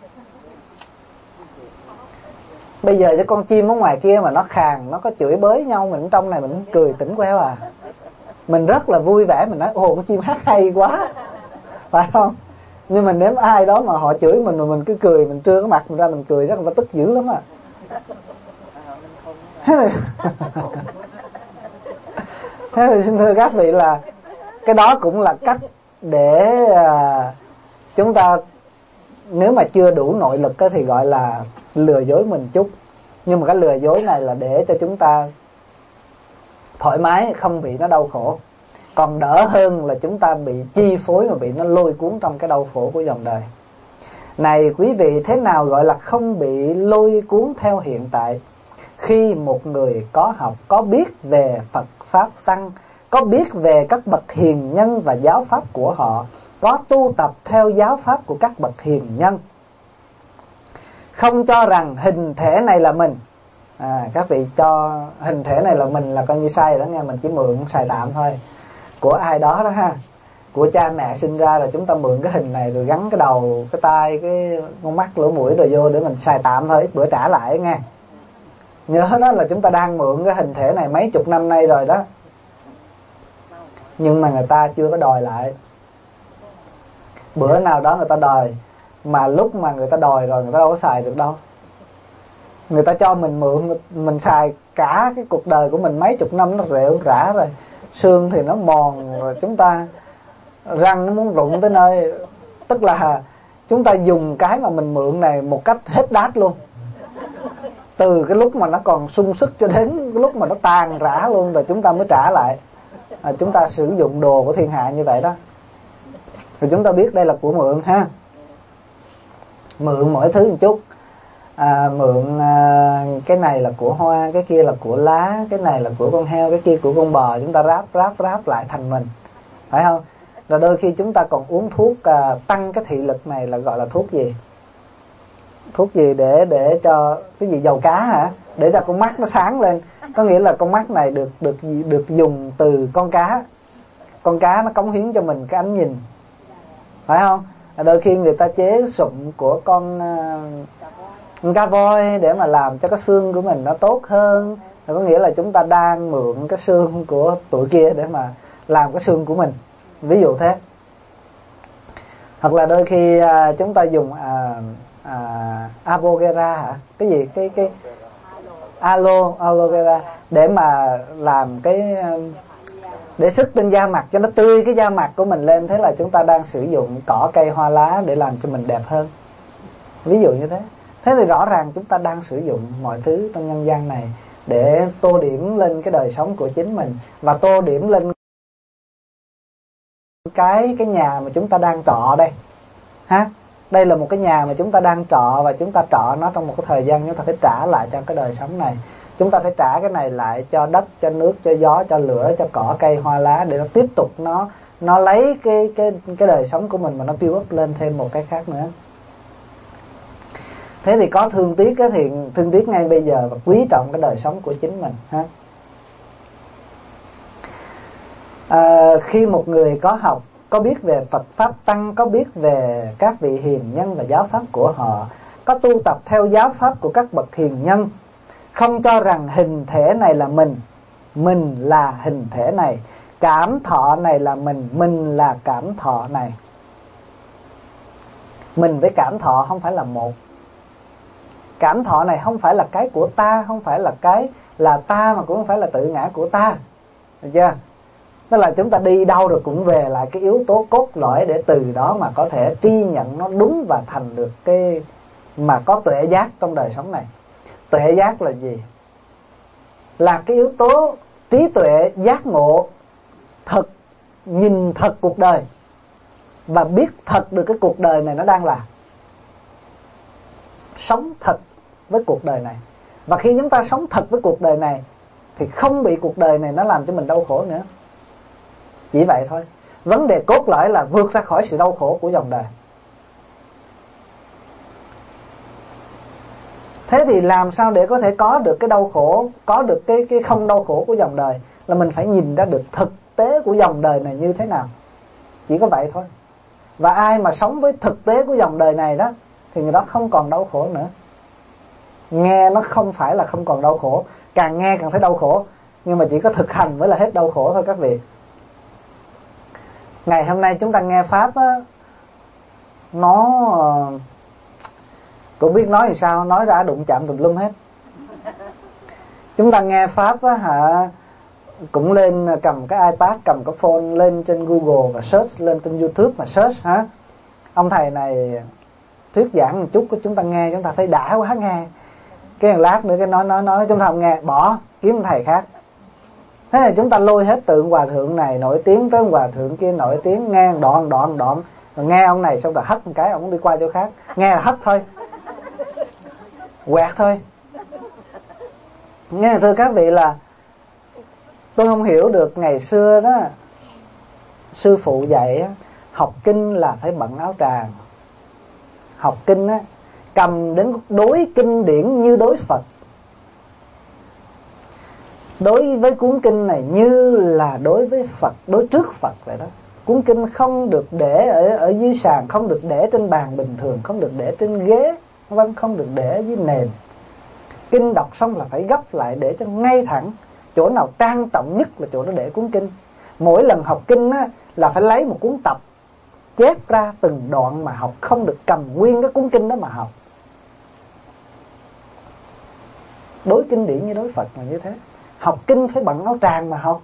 Bây giờ cái con chim ở ngoài kia mà nó khàn, nó có chửi bới nhau, mình trong này mình cười tỉnh queo à. Mình rất là vui vẻ, mình nói ồ con chim hát hay quá, phải không? Nhưng mà nếu ai đó mà họ chửi mình mà mình cứ cười, mình trưa cái mặt mình ra mình cười, rất là tức dữ lắm à. Thế thì xin thưa các vị là cái đó cũng là cách để chúng ta, nếu mà chưa đủ nội lực thì gọi là lừa dối mình chút. Nhưng mà cái lừa dối này là để cho chúng ta thoải mái, không bị nó đau khổ. Còn đỡ hơn là chúng ta bị chi phối mà bị nó lôi cuốn trong cái đau khổ của dòng đời. Này quý vị, thế nào gọi là không bị lôi cuốn theo hiện tại? Khi một người có học, có biết về Phật Pháp Tăng, có biết về các bậc hiền nhân và giáo pháp của họ, có tu tập theo giáo pháp của các bậc hiền nhân, không cho rằng hình thể này là mình. Các vị cho hình thể này là mình là coi như sai rồi đó nghe, mình chỉ mượn xài tạm thôi, của ai đó đó ha, của cha mẹ sinh ra là chúng ta mượn cái hình này rồi gắn cái đầu, cái tai, cái con mắt, lỗ mũi rồi vô để mình xài tạm thôi, ít bữa trả lại nghe. Nhớ đó là chúng ta đang mượn cái hình thể này mấy chục năm nay rồi đó, nhưng mà người ta chưa có đòi lại. Bữa nào đó người ta đòi, mà lúc mà người ta đòi rồi người ta đâu có xài được đâu. Người ta cho mình mượn, mình xài cả cái cuộc đời của mình mấy chục năm nó rệu rã rồi, xương thì nó mòn rồi, chúng ta răng nó muốn rụng tới nơi. Tức là chúng ta dùng cái mà mình mượn này một cách hết đát luôn, từ cái lúc mà nó còn sung sức cho đến cái lúc mà nó tàn rã luôn rồi chúng ta mới trả lại. Chúng ta sử dụng đồ của thiên hạ như vậy đó, rồi chúng ta biết đây là của mượn ha. Mượn mỗi thứ một chút. Mượn cái này là của hoa, cái kia là của lá, cái này là của con heo, cái kia của con bò, chúng ta ráp lại thành mình, phải không? Rồi đôi khi chúng ta còn uống thuốc tăng cái thị lực này là gọi là thuốc gì? Thuốc gì để cho cái gì, dầu cá hả? Để cho con mắt nó sáng lên. Có nghĩa là con mắt này được dùng từ con cá. Con cá nó cống hiến cho mình cái ánh nhìn, phải không? Đôi khi người ta chế sụn của con cá voi để mà làm cho cái xương của mình nó tốt hơn, thì có nghĩa là chúng ta đang mượn cái xương của tụi kia để mà làm cái xương của mình, ví dụ thế. Hoặc là đôi khi chúng ta dùng aloe vera hả, cái gì, cái aloe vera để mà làm cái để sức trên da mặt cho nó tươi cái da mặt của mình lên. Thế là chúng ta đang sử dụng cỏ cây hoa lá để làm cho mình đẹp hơn, ví dụ như thế. Thế thì rõ ràng chúng ta đang sử dụng mọi thứ trong nhân gian này để tô điểm lên cái đời sống của chính mình, và tô điểm lên cái nhà mà chúng ta đang trọ đây ha. Đây là một cái nhà mà chúng ta đang trọ, và chúng ta trọ nó trong một cái thời gian chúng ta phải trả lại cho cái đời sống này. Chúng ta phải trả cái này lại cho đất, cho nước, cho gió, cho lửa, cho cỏ cây hoa lá, để nó tiếp tục nó lấy cái đời sống của mình mà nó build up lên thêm một cái khác nữa. Thế thì có thương tiếc thì thương tiếc ngay bây giờ và quý trọng cái đời sống của chính mình ha. Khi một người có học, có biết về Phật Pháp Tăng, có biết về các vị hiền nhân và giáo pháp của họ, có tu tập theo giáo pháp của các bậc hiền nhân, không cho rằng hình thể này là mình là hình thể này, cảm thọ này là mình là cảm thọ này. Mình với cảm thọ không phải là một. Cảm thọ này không phải là cái của ta, không phải là cái là ta, mà cũng không phải là tự ngã của ta, được chưa? Tức là chúng ta đi đâu rồi cũng về lại cái yếu tố cốt lõi, để từ đó mà có thể tri nhận nó đúng và thành được cái mà có tuệ giác trong đời sống này. Tuệ giác là gì? Là cái yếu tố trí tuệ giác ngộ thật, nhìn thật cuộc đời và biết thật được cái cuộc đời này nó đang là, sống thật với cuộc đời này. Và khi chúng ta sống thật với cuộc đời này thì không bị cuộc đời này nó làm cho mình đau khổ nữa. Chỉ vậy thôi. Vấn đề cốt lõi là vượt ra khỏi sự đau khổ của dòng đời. Thế thì làm sao để có thể có được cái đau khổ, có được cái không đau khổ của dòng đời? Là mình phải nhìn ra được thực tế của dòng đời này như thế nào. Chỉ có vậy thôi. Và ai mà sống với thực tế của dòng đời này đó thì người đó không còn đau khổ nữa. Nghe nó không phải là không còn đau khổ, càng nghe càng thấy đau khổ, nhưng mà chỉ có thực hành mới là hết đau khổ thôi các vị. Ngày hôm nay chúng ta nghe Pháp á, nó cũng biết nói thì sao, nói ra đụng chạm tùm lum hết. Chúng ta nghe Pháp á cũng lên cầm cái iPad, cầm cái phone lên trên Google và search, lên trên YouTube mà search hả. Ông thầy này thuyết giảng một chút của chúng ta nghe, chúng ta thấy đã quá nghe. Cái lát nữa cái nói chúng ta không nghe, bỏ kiếm thầy khác. Thế là chúng ta lôi hết tượng hòa thượng này nổi tiếng tới hòa thượng kia nổi tiếng, nghe đoạn. Rồi nghe ông này xong rồi hất một cái, ông đi qua chỗ khác. Nghe là hất thôi, quẹt thôi. Nghe thưa các vị, là tôi không hiểu được ngày xưa đó, sư phụ dạy học kinh là phải bận áo tràng. Học kinh á, cầm đến đối kinh điển như đối Phật. Đối với cuốn kinh này như là đối với Phật, đối trước Phật vậy đó. Cuốn kinh không được để ở dưới sàn, không được để trên bàn bình thường, không được để trên ghế, không được để ở dưới nền. Kinh đọc xong là phải gấp lại để cho ngay thẳng. Chỗ nào trang trọng nhất là chỗ đó để cuốn kinh. Mỗi lần học kinh á, là phải lấy một cuốn tập, chép ra từng đoạn mà học, không được cầm nguyên cái cuốn kinh đó mà học. Đối kinh điển như đối Phật là như thế. Học kinh phải bận áo tràng mà học,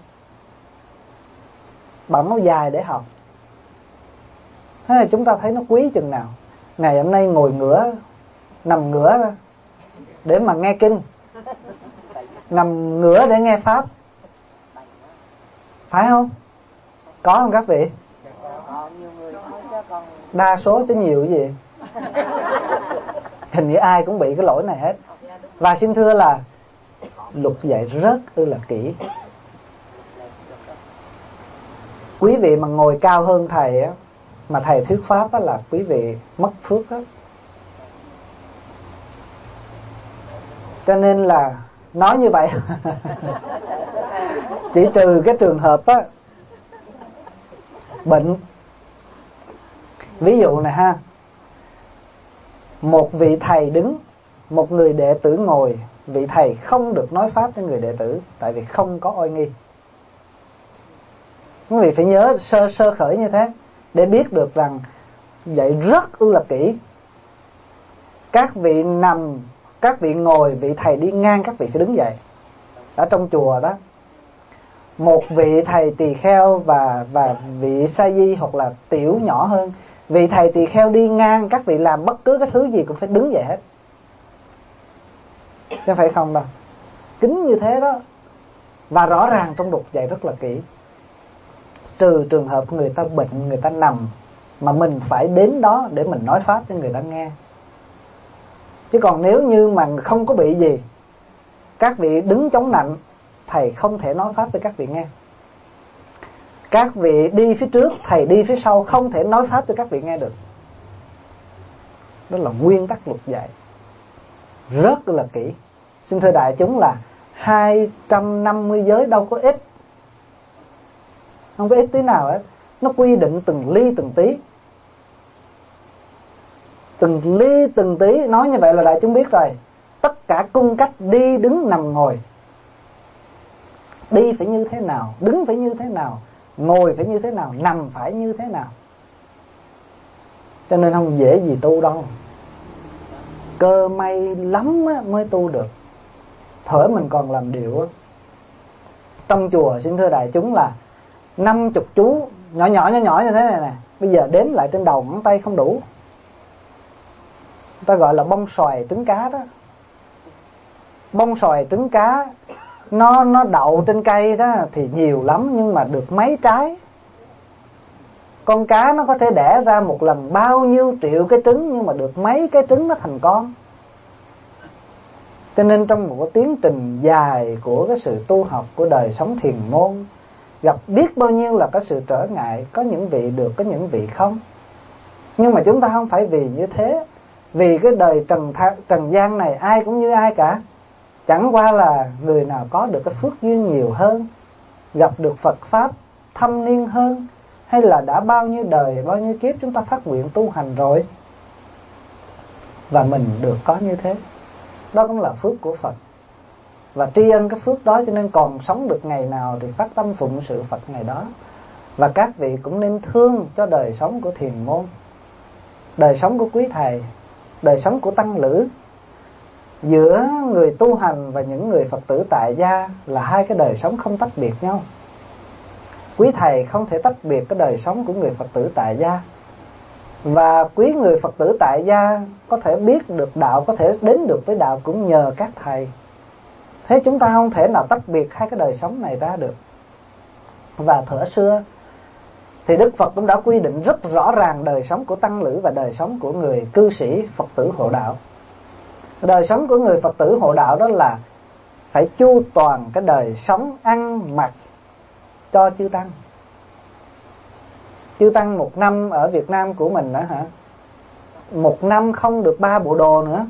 bận áo dài để học. Thế là chúng ta thấy nó quý chừng nào. Ngày hôm nay ngồi ngửa, nằm ngửa ra để mà nghe kinh, nằm ngửa để nghe Pháp, phải không? Có không các vị? Đa số chứ nhiều cái gì. Hình như ai cũng bị cái lỗi này hết. Và xin thưa là luật dạy rất là kỹ. Quý vị mà ngồi cao hơn thầy á, mà thầy thuyết Pháp á, là quý vị mất phước á. Cho nên là nói như vậy chỉ trừ cái trường hợp á bệnh. Ví dụ này ha, một vị thầy đứng, một người đệ tử ngồi, vị thầy không được nói pháp với người đệ tử, tại vì không có oai nghi. Quý vị phải nhớ sơ khởi như thế để biết được rằng dạy rất ư là kỹ. Các vị nằm, các vị ngồi, vị thầy đi ngang, các vị phải đứng dậy. Ở trong chùa đó, một vị thầy tỳ kheo và vị sa di hoặc là tiểu nhỏ hơn, vị thầy tỳ kheo đi ngang, các vị làm bất cứ cái thứ gì cũng phải đứng dậy hết, chứ phải không đâu. Kính như thế đó. Và rõ ràng trong luật dạy rất là kỹ. Trừ trường hợp người ta bệnh, người ta nằm, mà mình phải đến đó để mình nói pháp cho người ta nghe. Chứ còn nếu như mà không có bị gì, các vị đứng chống nạnh, thầy không thể nói pháp với các vị nghe. Các vị đi phía trước, thầy đi phía sau, không thể nói pháp cho các vị nghe được. Đó là nguyên tắc luật dạy rất là kỹ. Xin thưa đại chúng là 250 giới đâu có ít, không có ít tí nào hết. Nó quy định từng ly từng tí, từng ly từng tí. Nói như vậy là đại chúng biết rồi. Tất cả cung cách đi đứng nằm ngồi, đi phải như thế nào, đứng phải như thế nào, ngồi phải như thế nào, nằm phải như thế nào. Cho nên không dễ gì tu đâu. Cơ may lắm mới tu được. Thở mình còn làm điệu. Trong chùa xin thưa đại chúng là 50 chú nhỏ như thế này nè, bây giờ đếm lại trên đầu ngón tay không đủ. Người ta gọi là bông xoài trứng cá đó. Bông xoài trứng cá nó đậu trên cây đó thì nhiều lắm, nhưng mà được mấy trái. Con cá nó có thể đẻ ra một lần bao nhiêu triệu cái trứng, nhưng mà được mấy cái trứng nó thành con. Cho nên trong một cái tiến trình dài của cái sự tu học, của đời sống thiền môn, gặp biết bao nhiêu là có sự trở ngại. Có những vị được, có những vị không. Nhưng mà chúng ta không phải vì như thế. Vì cái đời trần gian này ai cũng như ai cả. Chẳng qua là người nào có được cái phước duyên nhiều hơn, gặp được Phật Pháp thâm niên hơn, hay là đã bao nhiêu đời, bao nhiêu kiếp chúng ta phát nguyện tu hành rồi, và mình được có như thế. Đó cũng là phước của Phật. Và tri ân cái phước đó, cho nên còn sống được ngày nào thì phát tâm phụng sự Phật ngày đó. Và các vị cũng nên thương cho đời sống của thiền môn, đời sống của quý thầy, đời sống của tăng lữ. Giữa người tu hành và những người Phật tử tại gia là hai cái đời sống không tách biệt nhau. Quý thầy không thể tách biệt cái đời sống của người Phật tử tại gia, và quý người Phật tử tại gia có thể biết được đạo, có thể đến được với đạo cũng nhờ các thầy. Thế chúng ta không thể nào tách biệt hai cái đời sống này ra được. Và thuở xưa thì Đức Phật cũng đã quy định rất rõ ràng đời sống của tăng lữ và đời sống của người cư sĩ Phật tử hộ đạo. Đời sống của người Phật tử hộ đạo đó là phải chu toàn cái đời sống ăn mặc cho chư tăng. Chư tăng một năm ở Việt Nam của mình đó hả, một năm không được 3 bộ đồ nữa.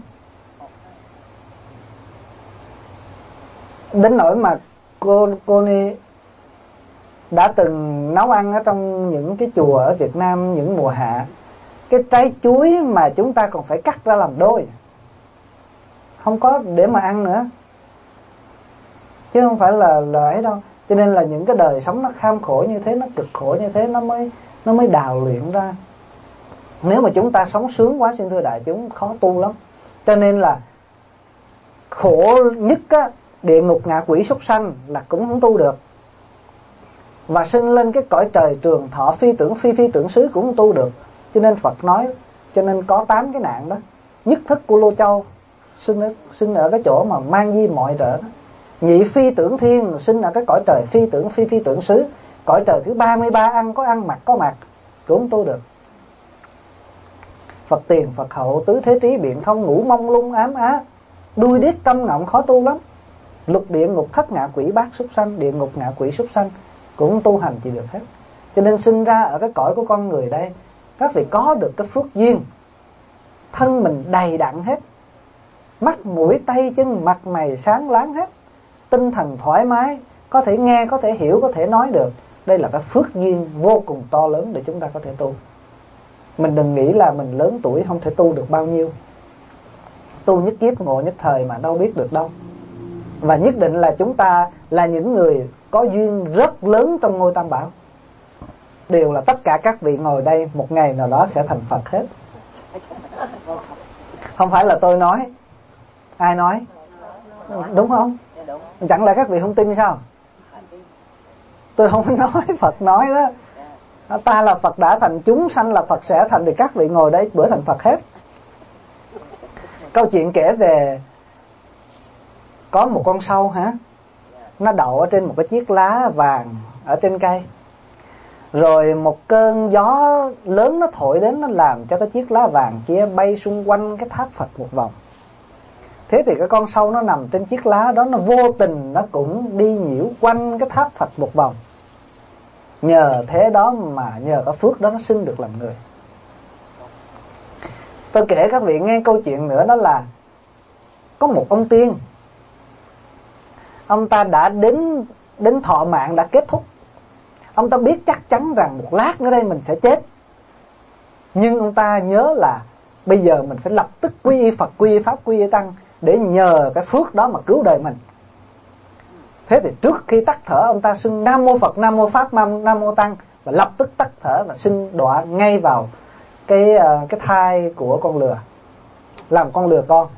Đến nỗi mà cô Ni đã từng nấu ăn ở trong những cái chùa ở Việt Nam những mùa hạ, cái trái chuối mà chúng ta còn phải cắt ra làm đôi, không có để mà ăn nữa, chứ không phải là ấy đâu. Cho nên là những cái đời sống nó kham khổ như thế, nó cực khổ như thế, nó mới đào luyện ra. Nếu mà chúng ta sống sướng quá xin thưa đại chúng, khó tu lắm. Cho nên là khổ nhất á, địa ngục ngạ quỷ súc sanh là cũng không tu được. Và sinh lên cái cõi trời trường thọ phi tưởng xứ cũng không tu được. Cho nên Phật nói, cho nên có 8 cái nạn đó. Nhất thức của Lô Châu sinh ở cái chỗ mà mang di mọi rỡ đó. Nhị phi tưởng thiên sinh ở cái cõi trời phi tưởng xứ. Cõi trời thứ 33 ăn có ăn, mặc có mặc, cũng không tu được. Phật tiền Phật hậu tứ thế trí biện không, ngủ mông lung ám á, đuôi điếc câm ngọng, khó tu lắm. Lục địa ngục thất ngạ quỷ bát súc sanh, địa ngục ngạ quỷ súc sanh cũng tu hành chỉ được hết. Cho nên sinh ra ở cái cõi của con người đây, các vị có được cái phước duyên, thân mình đầy đặn hết, mắt mũi tay chân mặt mày sáng láng hết, tinh thần thoải mái, có thể nghe, có thể hiểu, có thể nói được. Đây là cái phước duyên vô cùng to lớn để chúng ta có thể tu. Mình đừng nghĩ là mình lớn tuổi không thể tu được bao nhiêu. Tu nhất kiếp ngộ nhất thời mà đâu biết được đâu. Và nhất định là chúng ta là những người có duyên rất lớn trong ngôi Tam Bảo. Điều là tất cả các vị ngồi đây một ngày nào đó sẽ thành Phật hết. Không phải là tôi nói. Ai nói? Đúng không? Chẳng lẽ các vị không tin sao? Tôi không nói, Phật nói đó. Ta là Phật đã thành, chúng sanh là Phật sẽ thành, thì các vị ngồi đây bữa thành Phật hết. Câu chuyện kể về có một con sâu hả, nó đậu ở trên một cái chiếc lá vàng ở trên cây. Rồi một cơn gió lớn nó thổi đến, nó làm cho cái chiếc lá vàng kia bay xung quanh cái tháp Phật một vòng. Thế thì cái con sâu nó nằm trên chiếc lá đó, nó vô tình nó cũng đi nhiễu quanh cái tháp Phật một vòng. Nhờ thế đó mà nhờ cái phước đó nó sinh được làm người. Tôi kể các vị nghe câu chuyện nữa, đó là có một ông tiên. Ông ta đã đến thọ mạng đã kết thúc. Ông ta biết chắc chắn rằng một lát nữa đây mình sẽ chết. Nhưng ông ta nhớ là bây giờ mình phải lập tức quy y Phật, quy y Pháp, quy y Tăng, để nhờ cái phước đó mà cứu đời mình. Thế thì trước khi tắt thở, ông ta xưng Nam Mô Phật, Nam Mô Pháp, Nam Mô Tăng, và lập tức tắt thở và sinh đọa ngay vào cái thai của con lừa, làm con lừa con.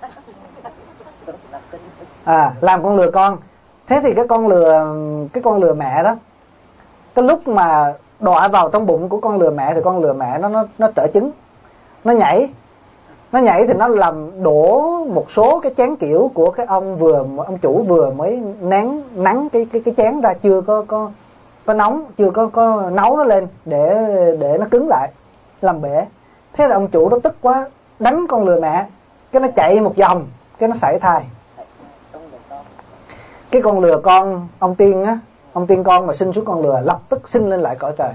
Làm con lừa con. Thế thì cái con lừa mẹ đó, cái lúc mà đọa vào trong bụng của con lừa mẹ thì con lừa mẹ nó trở trứng, nó nhảy thì nó làm đổ một số cái chén kiểu của cái ông chủ vừa mới nắng cái chén ra, chưa có nóng, chưa có nấu nó lên để nó cứng lại, làm bể. Thế là ông chủ nó tức quá, đánh con lừa mẹ, cái nó chạy một vòng, cái nó sảy thai. Cái con lừa con, ông tiên con mà sinh xuống con lừa, lập tức sinh lên lại cõi trời.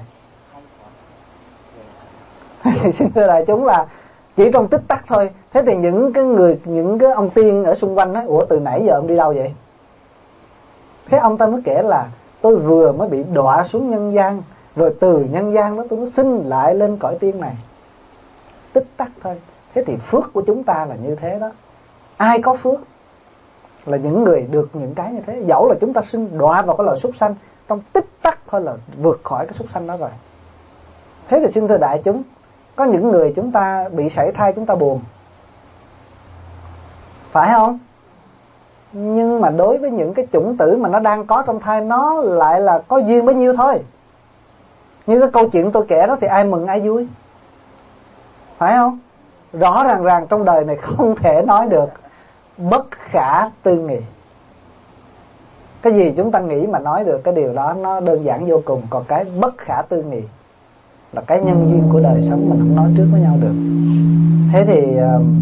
Thì xin thưa đại chúng là chỉ trong tích tắc thôi. Thế thì những cái ông tiên ở xung quanh nói: ủa từ nãy giờ ông đi đâu vậy? Thế ông ta mới kể là tôi vừa mới bị đọa xuống nhân gian, rồi từ nhân gian đó tôi mới sinh lại lên cõi tiên này. Tích tắc thôi. Thế thì phước của chúng ta là như thế đó. Ai có phước là những người được những cái như thế. Dẫu là chúng ta sinh đọa vào cái loài súc sanh, trong tích tắc thôi là vượt khỏi cái súc sanh đó rồi. Thế thì xin thưa đại chúng, có những người chúng ta bị sảy thai chúng ta buồn, phải không? Nhưng mà đối với những cái chủng tử mà nó đang có trong thai, nó lại là có duyên bấy nhiêu thôi. Như cái câu chuyện tôi kể đó thì ai mừng ai vui, phải không? Rõ ràng trong đời này không thể nói được bất khả tư nghị. Cái gì chúng ta nghĩ mà nói được, cái điều đó nó đơn giản vô cùng. Còn cái bất khả tư nghị là cái nhân duyên của đời sống, mình không nói trước với nhau được. Thế thì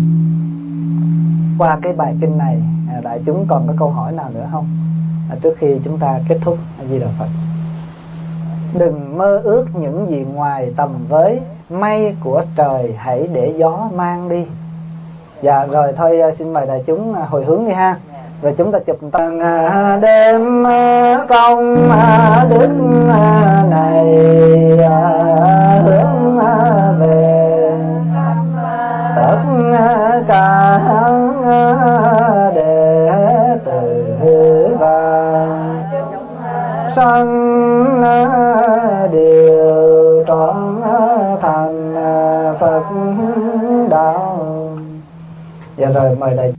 qua cái bài kinh này, đại chúng còn có câu hỏi nào nữa không? Trước khi chúng ta kết thúc. A Di Đà Phật. Đừng mơ ước những gì ngoài tầm với, mây của trời hãy để gió mang đi. Dạ rồi thôi, xin mời đại chúng hồi hướng đi ha. Rồi chúng ta chụp tầng đêm công đức này hướng về tất cả đệ tử và sanh đều trọn thành Phật đạo. Dạ rồi mời đại